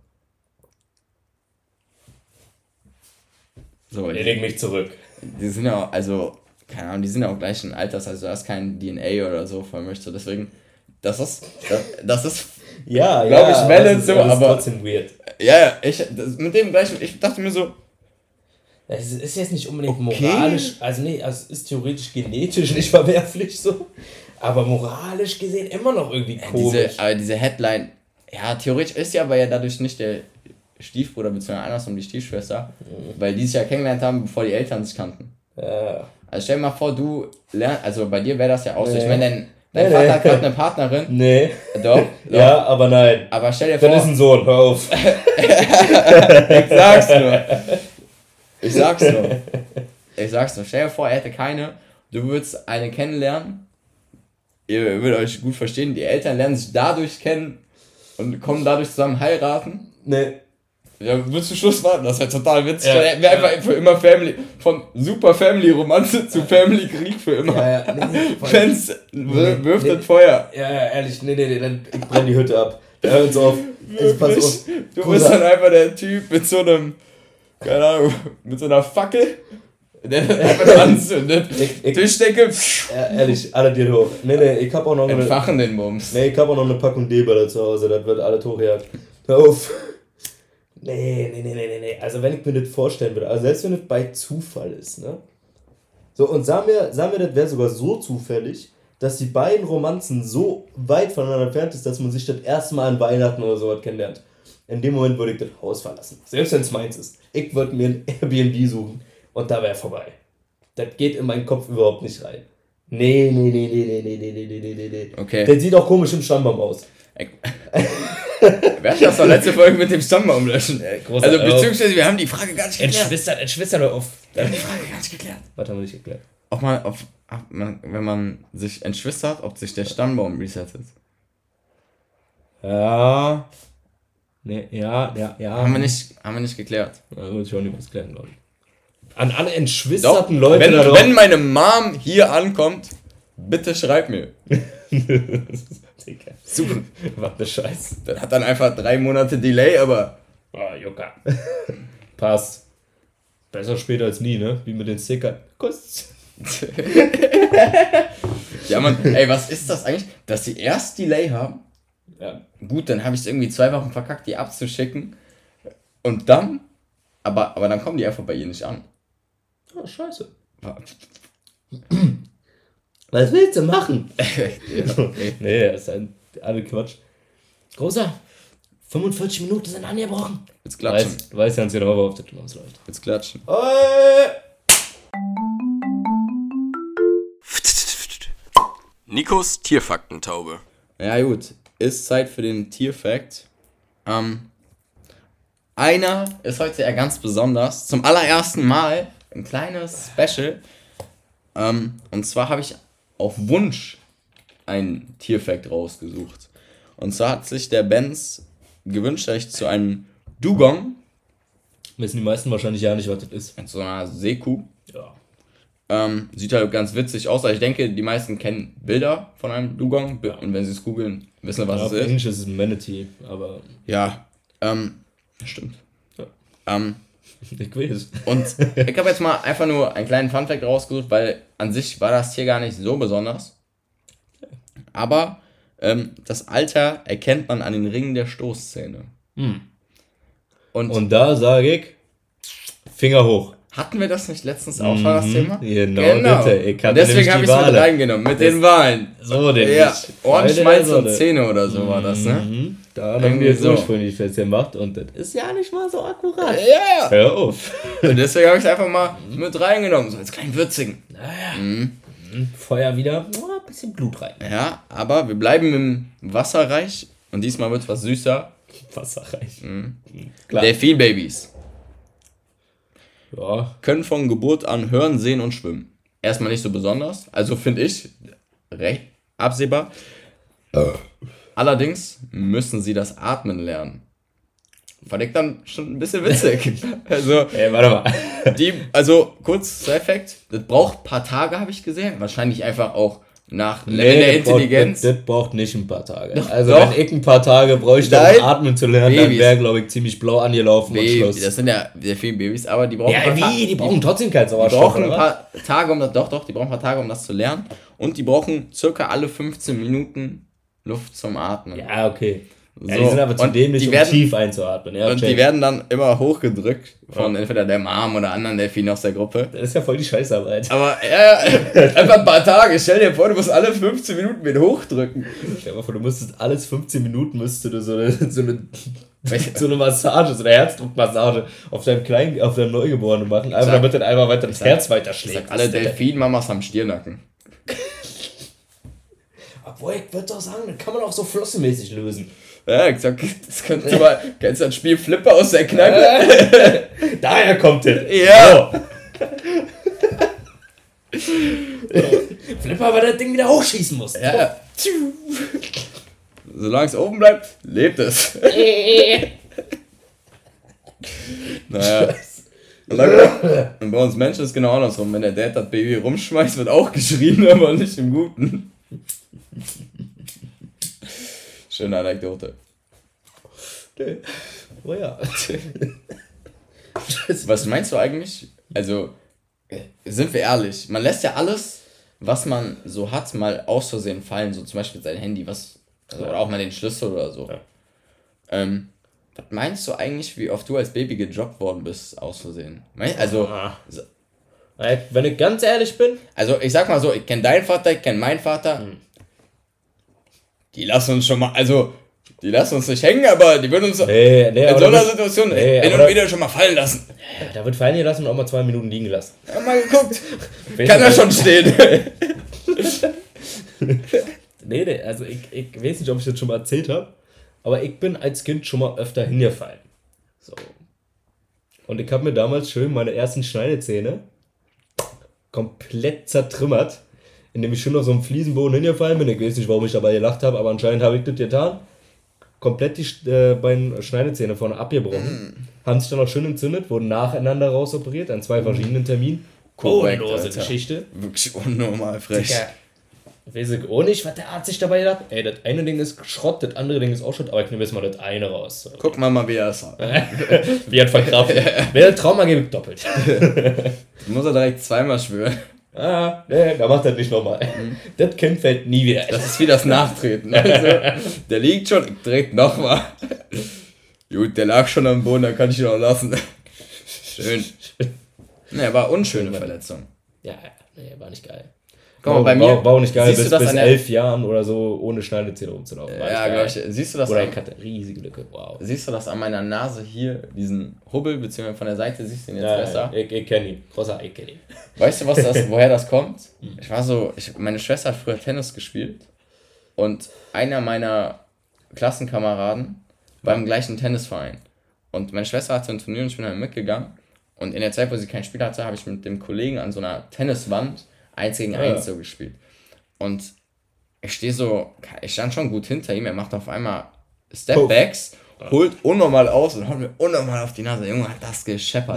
So, Ich leg mich zurück. die sind ja auch, also, keine Ahnung, die sind ja auch gleichen Alters, also da ist kein DNA oder so von möchte, deswegen, das ist, Ja, Glaub ich, valid so, das ist aber- trotzdem weird. ja, mit dem gleichen, ich dachte mir so, Es ist jetzt nicht unbedingt Okay. moralisch, also es ist theoretisch genetisch nicht verwerflich so, aber moralisch gesehen immer noch irgendwie komisch. diese Headline, ja, theoretisch ist ja aber ja dadurch nicht der Stiefbruder, beziehungsweise andersrum die Stiefschwester, weil die sich ja kennengelernt haben, bevor die Eltern sich kannten. Ja. Also stell dir mal vor, du lernst, also bei dir wäre das ja auch so, ich Nee. meine, dein Nee, Vater nee. hat gerade eine Partnerin, Nee. doch, Ja, aber nein. aber stell dir Das ist vor, ein Sohn, hör auf. ich sag's nur, stell dir vor, er hätte keine, du würdest eine kennenlernen, ihr würdet euch gut verstehen, die Eltern lernen sich dadurch kennen und kommen dadurch zusammen heiraten. Nee. Ja, willst du Schluss machen? Das wäre total witzig. Ja. Wäre einfach für immer Family, von super Family-Romanze zu Family-Krieg für immer. Ja, nee. Fans, wirft Nee. das Feuer. Ja, ehrlich, nee, dann ich brenne die Hütte ab. Hör uns auf. Also, pass auf. Du bist dann einfach der Typ mit so einem, keine Ahnung, mit so einer Fackel, der dann einfach anzündet. Ich- Tischdecke, Ja, ehrlich, alle dir hoch. Nee, ich hab auch noch eine. entfachen den Bums. Nee, ich hab auch noch eine Packung D-Böller zu Hause, das wird alle hochgejagt. Hör auf. Nee. Also wenn ich mir das vorstellen würde, also selbst wenn es bei Zufall ist, ne? So, und sagen wir, das wäre sogar so zufällig, dass die beiden Romanzen so weit voneinander entfernt ist, dass man sich das erste Mal an Weihnachten oder sowas kennenlernt. In dem Moment würde ich das Haus verlassen. Selbst wenn es meins ist. Ich würde mir ein Airbnb suchen und da wäre vorbei. Das geht in meinen Kopf überhaupt nicht rein. Nee. Okay. Der sieht auch komisch im Stammbaum aus. Wer hat das doch letzte Folge mit dem Stammbaum löschen? großer Also Erfolg. beziehungsweise wir haben die Frage gar nicht geklärt. Entschwistern auf. Wir haben die Frage gar nicht geklärt. Was haben wir nicht geklärt? Wenn man sich entschwistert, ob sich der Stammbaum resettet. Ja. Nee, ja. Haben wir nicht geklärt. Da muss ich auch nicht was klären, glaube ich. An alle entschwisterten Leute wenn, da draußen. wenn meine Mom hier ankommt, bitte schreib mir. Digga. Super. Was ne Scheiß. Das hat dann einfach 3 Monate Delay, aber Ah, Jucker. Passt. Besser später als nie, ne? Wie mit den Stickern. Kuss. Ja, Mann, ey, was ist das eigentlich? Dass sie erst Delay haben? Ja. Gut, dann habe ich es irgendwie 2 Wochen verkackt, die abzuschicken. Und dann? Aber dann kommen die einfach bei ihr nicht an. Oh, scheiße. Was willst du machen? Nee, das ist ein alle Quatsch. Großer, 45 Minuten sind angebrochen. Jetzt klatschen. Du weißt ganz genau, worauf das läuft. Jetzt klatschen. Nikos Tierfaktentaube. Ja gut, ist Zeit für den Tierfact. Einer ist heute ja ganz besonders. Zum allerersten Mal ein kleines Special. Und zwar habe ich auf Wunsch einen Tierfact rausgesucht. Und zwar hat sich der Benz gewünscht, dass ich zu einem Dugong, Wissen die meisten wahrscheinlich ja nicht, was das ist. so einer Seekuh, Ja. sieht halt ganz witzig aus. Also ich denke, die meisten kennen Bilder von einem Dugong. Und wenn sie es googeln, wissen was Auf es ist. Englisch ist es ein Manatee, aber Ja, stimmt. Ja. Ähm, ich weiß. und ich habe jetzt mal einfach nur einen kleinen Funfact rausgesucht, weil an sich war das Tier gar nicht so besonders. Aber das Alter erkennt man an den Ringen der Stoßzähne. Und da sage ich, Finger hoch. hatten wir das nicht letztens auch schon, das Thema? Genau. Bitte. Ich Und deswegen habe ich es mit reingenommen, mit den Wahlen. So, den Ja, Ohren, Freunde Schmalz der und Sonne. Zähne oder so war das, ne? Da haben Irgendwie wir jetzt so. ursprünglich festgemacht und das ist ja nicht mal so akkurat. Ja! Hör auf. Und deswegen habe ich es einfach mal mit reingenommen, so als kleinen würzigen. Feuer wieder, ein bisschen Blut rein. Ja, aber wir bleiben im Wasserreich und diesmal wird es was süßer. Wasserreich. Klar. Delfinbabys Ja, können von Geburt an hören, sehen und schwimmen. Erstmal nicht so besonders, also finde ich recht absehbar. Allerdings müssen sie das Atmen lernen. Fand ich dann schon ein bisschen witzig. Also, ey, warte mal. also kurz Side-Fact, das braucht ein paar Tage, habe ich gesehen. Wahrscheinlich einfach auch nach Level der Intelligenz. Das braucht nicht ein paar Tage. Also Doch. wenn ich ein paar Tage bräuchte, Nein. um atmen zu lernen, dann Babys. wäre, glaube ich, ziemlich blau angelaufen und Babys, Schluss. das sind ja sehr viele Babys, aber die brauchen Ja, ein paar wie? Die brauchen trotzdem keinen Die Sauerstoff, brauchen ein oder? paar Tage, um das, doch, die brauchen ein paar Tage, um das zu lernen. Und die brauchen circa alle 15 Minuten Luft zum Atmen. Ja, okay. Ja, So. die sind aber zu Und dämlich, die um werden- tief einzuatmen. Ja, Und check. die werden dann immer hochgedrückt von entweder der Mom oder anderen Delfinen aus der Gruppe. Das ist ja voll die Scheißarbeit. Aber einfach ein paar Tage. Stell dir vor, du musst alle 15 Minuten mit hochdrücken. Stell dir mal vor, du müsstest alles 15 Minuten müsstest du so eine Massage, so eine Herzdruckmassage auf deinem Neugeborenen machen, einfach damit dann einfach weiter das Herz weiter Ich schlägt. sag, alle Delfinmamas haben Stirnacken. Obwohl, ich würde doch sagen, das kann man auch so flossenmäßig lösen. Ja, ich sag, das könnte mal. Kennst du das Spiel Flipper aus der Kneipe? Daher kommt es. Ja. So. Flipper, weil das Ding wieder hochschießen muss. Ja. Solange es oben bleibt, lebt es. Naja. Und bei uns Menschen ist es genau andersrum. Wenn der Dad das Baby rumschmeißt, wird auch geschrien, aber nicht im Guten. Schöne Anekdote. Oh ja. Was meinst du eigentlich? Also, sind wir ehrlich, man lässt ja alles, was man so hat, mal aus Versehen fallen. So zum Beispiel sein Handy, oder auch mal den Schlüssel oder so. Ja. Was meinst du eigentlich, wie oft du als Baby gejobbt worden bist, aus Versehen? Also, Wenn ich ganz ehrlich bin, ich sag mal so, ich kenne deinen Vater, ich kenne meinen Vater. Die lassen uns schon mal, die lassen uns nicht hängen, aber die würden uns in so einer Situation hin und wieder schon mal fallen lassen. da wird fallen gelassen und auch mal 2 Minuten liegen gelassen. Hab mal geguckt, kann da schon stehen. Nee, also ich weiß nicht, ob ich das schon mal erzählt habe, aber ich bin als Kind schon mal öfter hingefallen. So. Und ich habe mir damals schön meine ersten Schneidezähne komplett zertrümmert, indem ich schon auf so einem Fliesenboden hingefallen bin. Ich weiß nicht, warum ich dabei gelacht habe, aber anscheinend habe ich das getan. Komplett die beiden Schneidezähne vorne abgebrochen. Haben sich dann auch schön entzündet, wurden nacheinander rausoperiert, an 2 verschiedenen Terminen. Korrekt, Bodenlose Alter. Geschichte. Wirklich unnormal frech. Digga, weiß ich auch nicht, was der Arzt sich dabei gedacht. Ey, das eine Ding ist Schrott, das andere Ding ist auch Schrott, aber ich nehme jetzt mal das eine raus. So. Guck mal, wie er es hat. Wie hat verkraftet. Wer Trauma gebe ich doppelt. Muss er direkt zweimal schwören. Nee, da macht er nicht nochmal. Das Kind fällt nie wieder. Das ist wie das Nachtreten. Also, der liegt schon, ich dreht nochmal. Gut, der lag schon am Boden, dann kann ich ihn auch lassen. Schön. Ne, war unschöne Verletzung. Ja, nee, war nicht geil. Guck mal, bei mir war auch nicht geil, siehst bis du das an der- 11 Jahren oder so ohne Schneidezähne rumzulaufen. War Ja, nicht glaube geil. ich. Siehst du das Oder an, ich hatte eine riesige Lücke, wow. siehst du das an meiner Nase hier, diesen Hubbel, beziehungsweise von der Seite siehst du ihn jetzt Ja, besser? ich kenne ihn. Großer, ich kenne ihn. Weißt du, woher das kommt? Meine Schwester hat früher Tennis gespielt und einer meiner Klassenkameraden war im gleichen Tennisverein. Und meine Schwester hatte ein Turnier und ich bin halt mitgegangen. Und in der Zeit, wo sie kein Spiel hatte, habe ich mit dem Kollegen an so einer Tenniswand 1 gegen 1 so gespielt. Und ich stand schon gut hinter ihm, er macht auf einmal Stepbacks, holt unnormal aus und haut mir unnormal auf die Nase. Der Junge hat das gescheppert.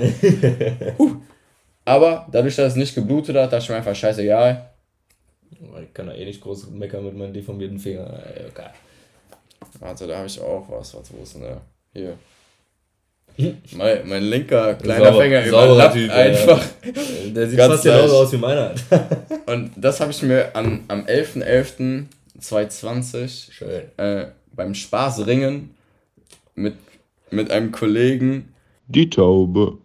Aber dadurch, dass es nicht geblutet hat, dachte ich mir einfach scheißegal. Ich kann da eh nicht groß meckern mit meinen deformierten Fingern. Okay. Warte, da habe ich auch was. Warte, wo ist denn der? Hier. Mein linker kleiner Finger überlappt einfach. Der sieht Ganz fast genauso leicht. aus wie meiner. Und das habe ich mir am 11.11.2020 Schön. beim Spaßringen mit einem Kollegen Die Taube.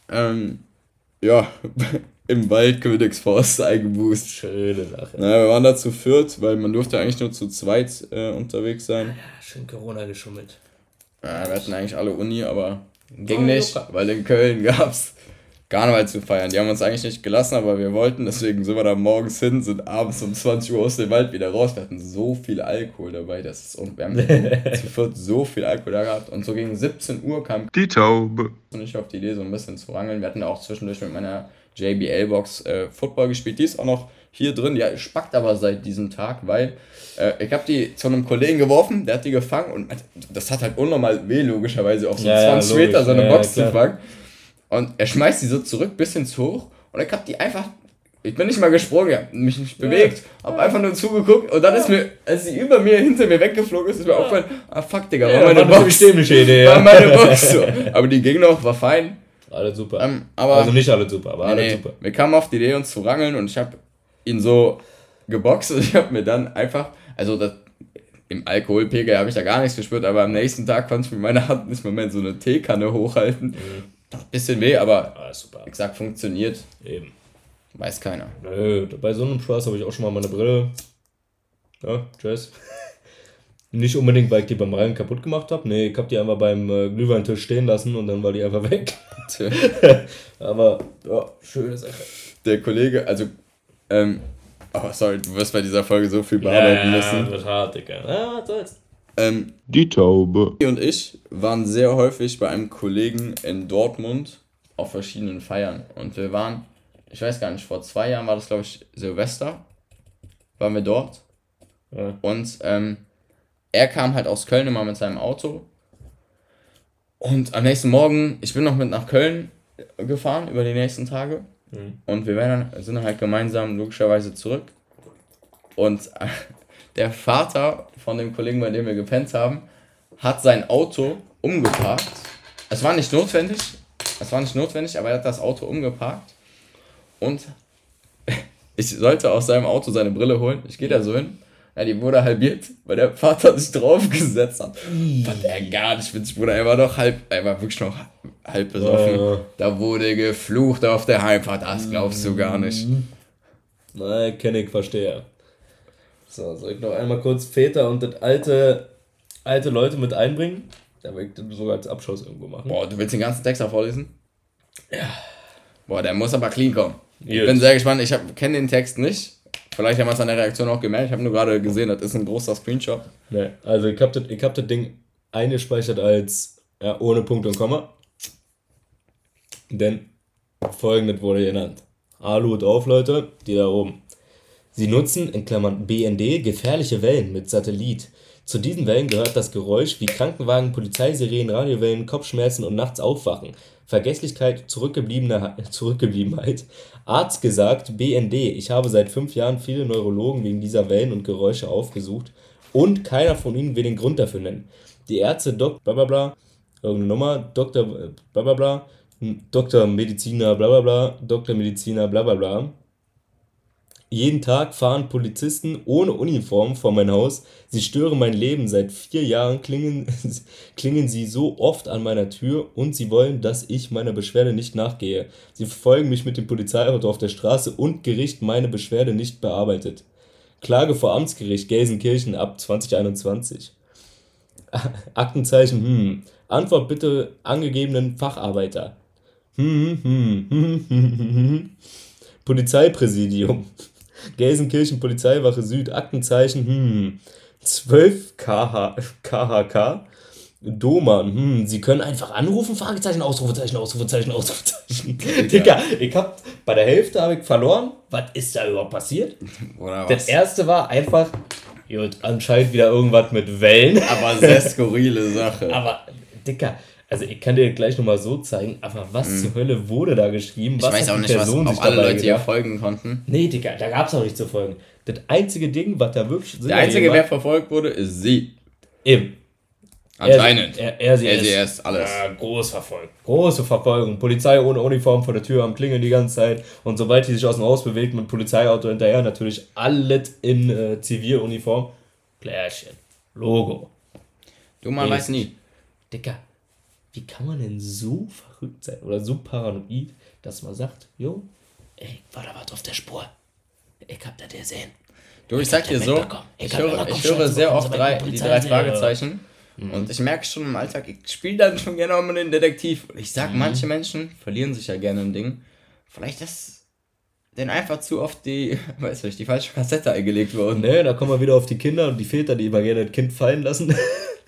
ja, im Wald Königsforst eingeboost. Schöne Sache. Naja, wir waren da zu viert, weil man durfte eigentlich nur zu zweit unterwegs sein. Ja, schön Corona geschummelt. Ja, wir hatten eigentlich alle Uni, aber ging nicht, weil in Köln gab's Karneval zu feiern. Die haben uns eigentlich nicht gelassen, aber wir wollten, deswegen sind wir da morgens hin, sind abends um 20 Uhr aus dem Wald wieder raus. Wir hatten so viel Alkohol dabei, das ist und wir haben zu viert so viel Alkohol da gehabt. Und so gegen 17 Uhr kam Die Taube. ich auf die Idee, so ein bisschen zu rangeln. Wir hatten auch zwischendurch mit meiner JBL-Box Football gespielt. Die ist auch noch hier drin. Die spackt aber seit diesem Tag, weil ich habe die zu einem Kollegen geworfen, der hat die gefangen und das hat halt unnormal weh, logischerweise, auf so 20 Meter so eine Box zu fangen. Und er schmeißt die so zurück, bisschen zu hoch und ich hab die einfach, ich bin nicht mal gesprungen, ich hab mich nicht bewegt, hab einfach nur zugeguckt und dann ist mir, als sie über mir, hinter mir weggeflogen ist mir aufgefallen, fuck, Digga, war meine Box. Idee, War meine Box so. Aber die ging noch, war fein. Alle super. Aber also nicht alle super, aber alle nee, super. wir kamen auf die Idee, uns zu rangeln und ich habe ihn so geboxt und ich habe mir dann einfach, also das, im Alkoholpegel habe ich da gar nichts gespürt, aber am nächsten Tag konnte ich mit meiner Hand nicht mehr so eine Teekanne hochhalten. Bisschen weh, aber Super. wie gesagt, funktioniert. Eben. Weiß keiner. Nö, bei so einem Spaß habe ich auch schon mal meine Brille. Ja, tschüss. Nicht unbedingt, weil ich die beim Rennen kaputt gemacht habe. Nee, ich habe die einfach beim Glühweintisch stehen lassen und dann war die einfach weg. Aber, ja, schöne Sache. Der Kollege, also, oh, sorry, du wirst bei dieser Folge so viel bearbeiten müssen. das wird hart, Digga. Ja, was soll's. Die Taube. Und ich waren sehr häufig bei einem Kollegen in Dortmund auf verschiedenen Feiern. Und wir waren, ich weiß gar nicht, vor 2 Jahren war das, glaube ich, Silvester. Waren wir dort. Ja. Und er kam halt aus Köln immer mit seinem Auto. Und am nächsten Morgen, ich bin noch mit nach Köln gefahren über die nächsten Tage. Und wir sind dann halt gemeinsam logischerweise zurück. Und der Vater von dem Kollegen, bei dem wir gepennt haben, hat sein Auto umgeparkt. Es war nicht notwendig, aber er hat das Auto umgeparkt. Und ich sollte aus seinem Auto seine Brille holen. Ich gehe da so hin. Ja, die wurde halbiert, weil der Vater sich draufgesetzt hat. Fand er gar nicht witzig, Bruder. Er war wirklich noch halb besoffen. Da wurde geflucht auf der Heimfahrt. Das glaubst du gar nicht. Nein, kenne ich, verstehe. So, soll ich noch einmal kurz Väter und das alte Leute mit einbringen? Da will ich das sogar als Abschluss irgendwo machen. Boah, du willst den ganzen Text auch vorlesen? Ja. Boah, der muss aber clean kommen. Ich Yes. bin sehr gespannt. Ich kenne den Text nicht. Vielleicht haben wir es an der Reaktion auch gemerkt. Ich habe nur gerade gesehen, das ist ein großer Screenshot. Ne, also ich hab das Ding eingespeichert als ohne Punkt und Komma. Denn folgendes wurde genannt. Alu auf, Leute, die da oben. Sie nutzen, in Klammern BND, gefährliche Wellen mit Satellit. Zu diesen Wellen gehört das Geräusch wie Krankenwagen, Polizeisirenen, Radiowellen, Kopfschmerzen und nachts Aufwachen. Vergesslichkeit, Zurückgebliebenheit. Arzt gesagt, BND. Ich habe seit 5 Jahren viele Neurologen wegen dieser Wellen und Geräusche aufgesucht und keiner von ihnen will den Grund dafür nennen. Die Ärzte blablabla, irgendeine Nummer, Doktor blablabla, Doktor Mediziner blablabla, Doktor Mediziner blablabla. Jeden Tag fahren Polizisten ohne Uniform vor mein Haus. Sie stören mein Leben. Seit 4 Jahren klingen sie so oft an meiner Tür und sie wollen, dass ich meiner Beschwerde nicht nachgehe. Sie verfolgen mich mit dem Polizeiauto auf der Straße und Gericht meine Beschwerde nicht bearbeitet. Klage vor Amtsgericht Gelsenkirchen ab 2021. Aktenzeichen, Antwort bitte angegebenen Facharbeiter. Polizeipräsidium. Gelsenkirchen Polizeiwache Süd, Aktenzeichen, 12 KHK, Doman, Sie können einfach anrufen, Fragezeichen, Ausrufezeichen, Ausrufezeichen, Ausrufezeichen. Digga, bei der Hälfte habe ich verloren. Was ist da überhaupt passiert? Oder Das erste war einfach, anscheinend wieder irgendwas mit Wellen. Aber sehr skurrile Sache. Aber, Digga, also ich kann dir gleich nochmal so zeigen, aber was zur Hölle wurde da geschrieben? Ich weiß auch nicht, was auch alle Leute hier folgen konnten. Nee, Digga, da gab's auch nicht zu folgen. Das einzige Ding, was da wirklich... Der einzige, wer verfolgt wurde, ist sie. Eben. Anscheinend. Sie ist alles. Groß verfolgt. Große Verfolgung. Polizei ohne Uniform vor der Tür am Klingeln die ganze Zeit. Und sobald die sich aus dem Haus bewegt mit Polizeiauto hinterher, natürlich alles in Ziviluniform. Klärchen. Logo. Du, man weiß nie. Digga. Wie kann man denn so verrückt sein oder so paranoid, dass man sagt, ey, war da was auf der Spur. Ich hab das gesehen. Du, ich sag dir so, ich höre sehr oft die 3 Fragezeichen und ich merke schon im Alltag, ich spiele dann schon gerne auch mal den Detektiv. Und ich sag, manche Menschen verlieren sich ja gerne ein Ding. Vielleicht ist denen einfach zu oft die falsche Kassette eingelegt worden. Nee, da kommen wir wieder auf die Kinder und die Väter, die immer gerne das Kind fallen lassen.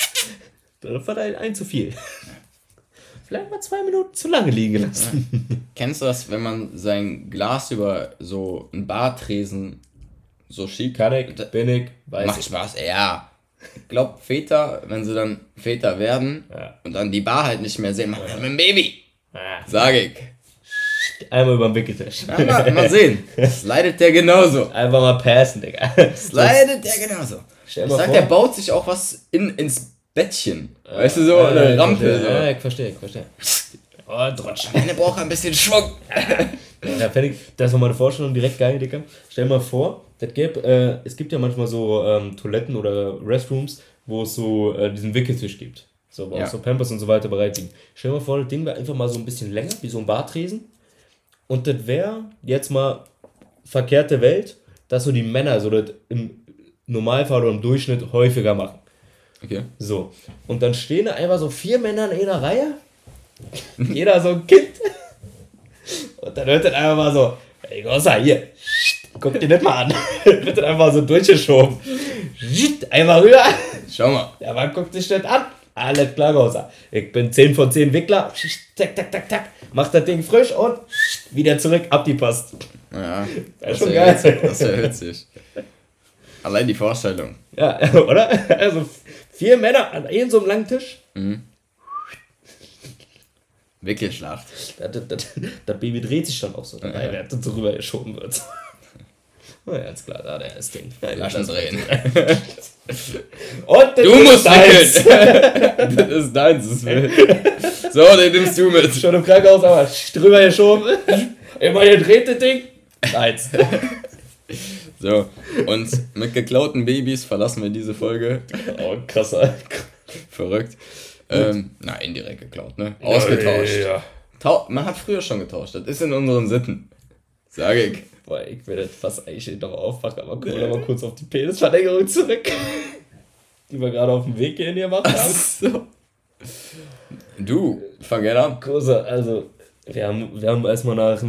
Das war ein zu viel. Vielleicht mal 2 Minuten zu lange liegen gelassen. Ja. Kennst du das, wenn man sein Glas über so einen Bartresen so schiebt? Kann ich, bin ich, weiß macht ich. Spaß, ja. Ich glaube, Väter, wenn sie dann Väter werden und dann die Bar halt nicht mehr sehen, machen wir ein Baby. Sag ich. Einmal über den Wickeltisch. Mal sehen. Slidet der genauso. Einfach mal passen, Digga. Slidet der genauso. Ich sag, der baut sich auch was ins Bettchen. Weißt du, so eine Rampe. So. Ja, ich verstehe. Oh, Drotsch. Der braucht ein bisschen Schwung. Ja, fertig. Das war meine Vorstellung, direkt geil, Digga. Stell dir mal vor, es gibt ja manchmal so Toiletten oder Restrooms, wo es so diesen Wickeltisch gibt. So, wo auch so Pampers und so weiter bereit liegen. Stell dir mal vor, das Ding wäre einfach mal so ein bisschen länger, wie so ein Bartresen. Und das wäre jetzt mal verkehrte Welt, dass so die Männer so das im Normalfall oder im Durchschnitt häufiger machen. Okay. So. Und dann stehen da einfach so 4 Männer in einer Reihe. Jeder so ein Kind. Und dann hört das einfach mal so, ey Großer, hier, guck dir das mal an. Wird dann einfach so durchgeschoben. Einmal rüber. Schau mal. Der Mann guckt sich das an. Alles klar, Großer. Ich bin 10 von 10 Wickler. Tack, tack, tack, tack. Macht das Ding frisch und wieder zurück, ab die Post. Ja, das ist schon geil. Das wäre witzig. Allein die Vorstellung. Ja, oder? Also 4 Männer an so einem langen Tisch. Mhm. Wickelschlacht. Das Baby dreht sich dann auch so dabei, während das so rüber geschoben wird. Oh ja, ganz klar, da das Ding. Flaschen drehen. Und du musst wickeln. Das ist deins, das will. So, den nimmst du mit. Schon im Krankenhaus, aber drüber geschoben. Immer gedreht, das Ding. Eins. So, und mit geklauten Babys verlassen wir diese Folge. Oh, krasser. Verrückt. Indirekt geklaut, ne? Ausgetauscht. Ja. Man hat früher schon getauscht, das ist in unseren Sitten. Sag ich. Boah, ich will das fast eigentlich noch aufwachen, aber guck mal kurz auf die Penisverlängerung zurück. Die wir gerade auf dem Weg hierhin gemacht haben. So. Du, fang gerne an. Großer, also, wir haben erstmal nach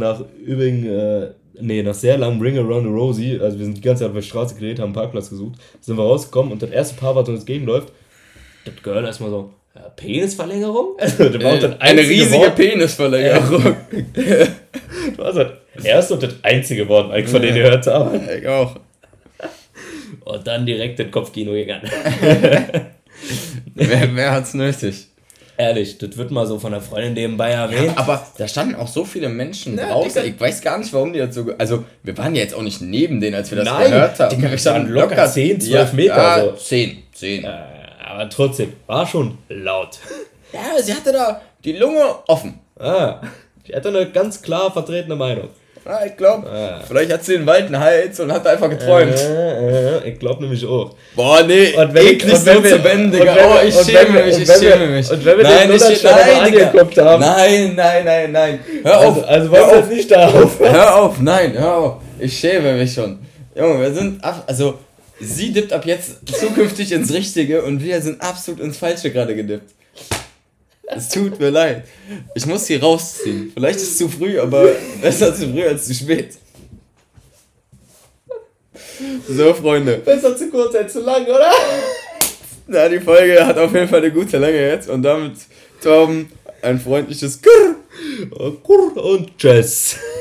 sehr langem Ring Around the Rosie, also wir sind die ganze Zeit auf der Straße gedreht, haben einen Parkplatz gesucht, sind wir rausgekommen und das erste Paar, was uns entgegenläuft, das Girl erstmal so, ja, Penisverlängerung? Also, das war das eine riesige Wort. Penisverlängerung. Das war das erste und das einzige Wort, eigentlich von denen ich gehört habe. Ich auch. Und dann direkt ins Kopfkino gegangen. Wer hat's nötig? Ehrlich, das wird mal so von der Freundin nebenbei erwähnt. Aber da standen auch so viele Menschen Na, draußen. Digga. Ich weiß gar nicht, warum die das so... Also, wir waren ja jetzt auch nicht neben denen, als wir das Nein, gehört haben. Digga, wir standen locker 10, 12 Meter. Ja, So. 10. Aber trotzdem, war schon laut. Ja, sie hatte da die Lunge offen. Die hatte eine ganz klar vertretene Meinung. Ja, ich glaube, vielleicht hat sie den Wald einen Hals und hat einfach geträumt. Ich glaube nämlich auch. Boah, nee, Und wenn eklig und wenn so wir- zu beenden, Digga. und wenn Oh, wir- ich und wenn schäme wir- mich, und ich wenn wir- schäme mich. und wenn wir den Nein, Nuller ich schon mal nein, Digga. angeguckt haben. Nein. Hör auf. Also wollen wir jetzt nicht darauf. Hör auf, nein, hör auf. Ich schäme mich schon. Junge, wir sind also sie dippt ab jetzt zukünftig ins Richtige und wir sind absolut ins Falsche gerade gedippt. Es tut mir leid. Ich muss hier rausziehen. Vielleicht ist es zu früh, aber besser zu früh als zu spät. So, Freunde. Besser zu kurz als zu lang, oder? Na, die Folge hat auf jeden Fall eine gute Länge jetzt und damit, Torben, ein freundliches Kurr. Und tschüss.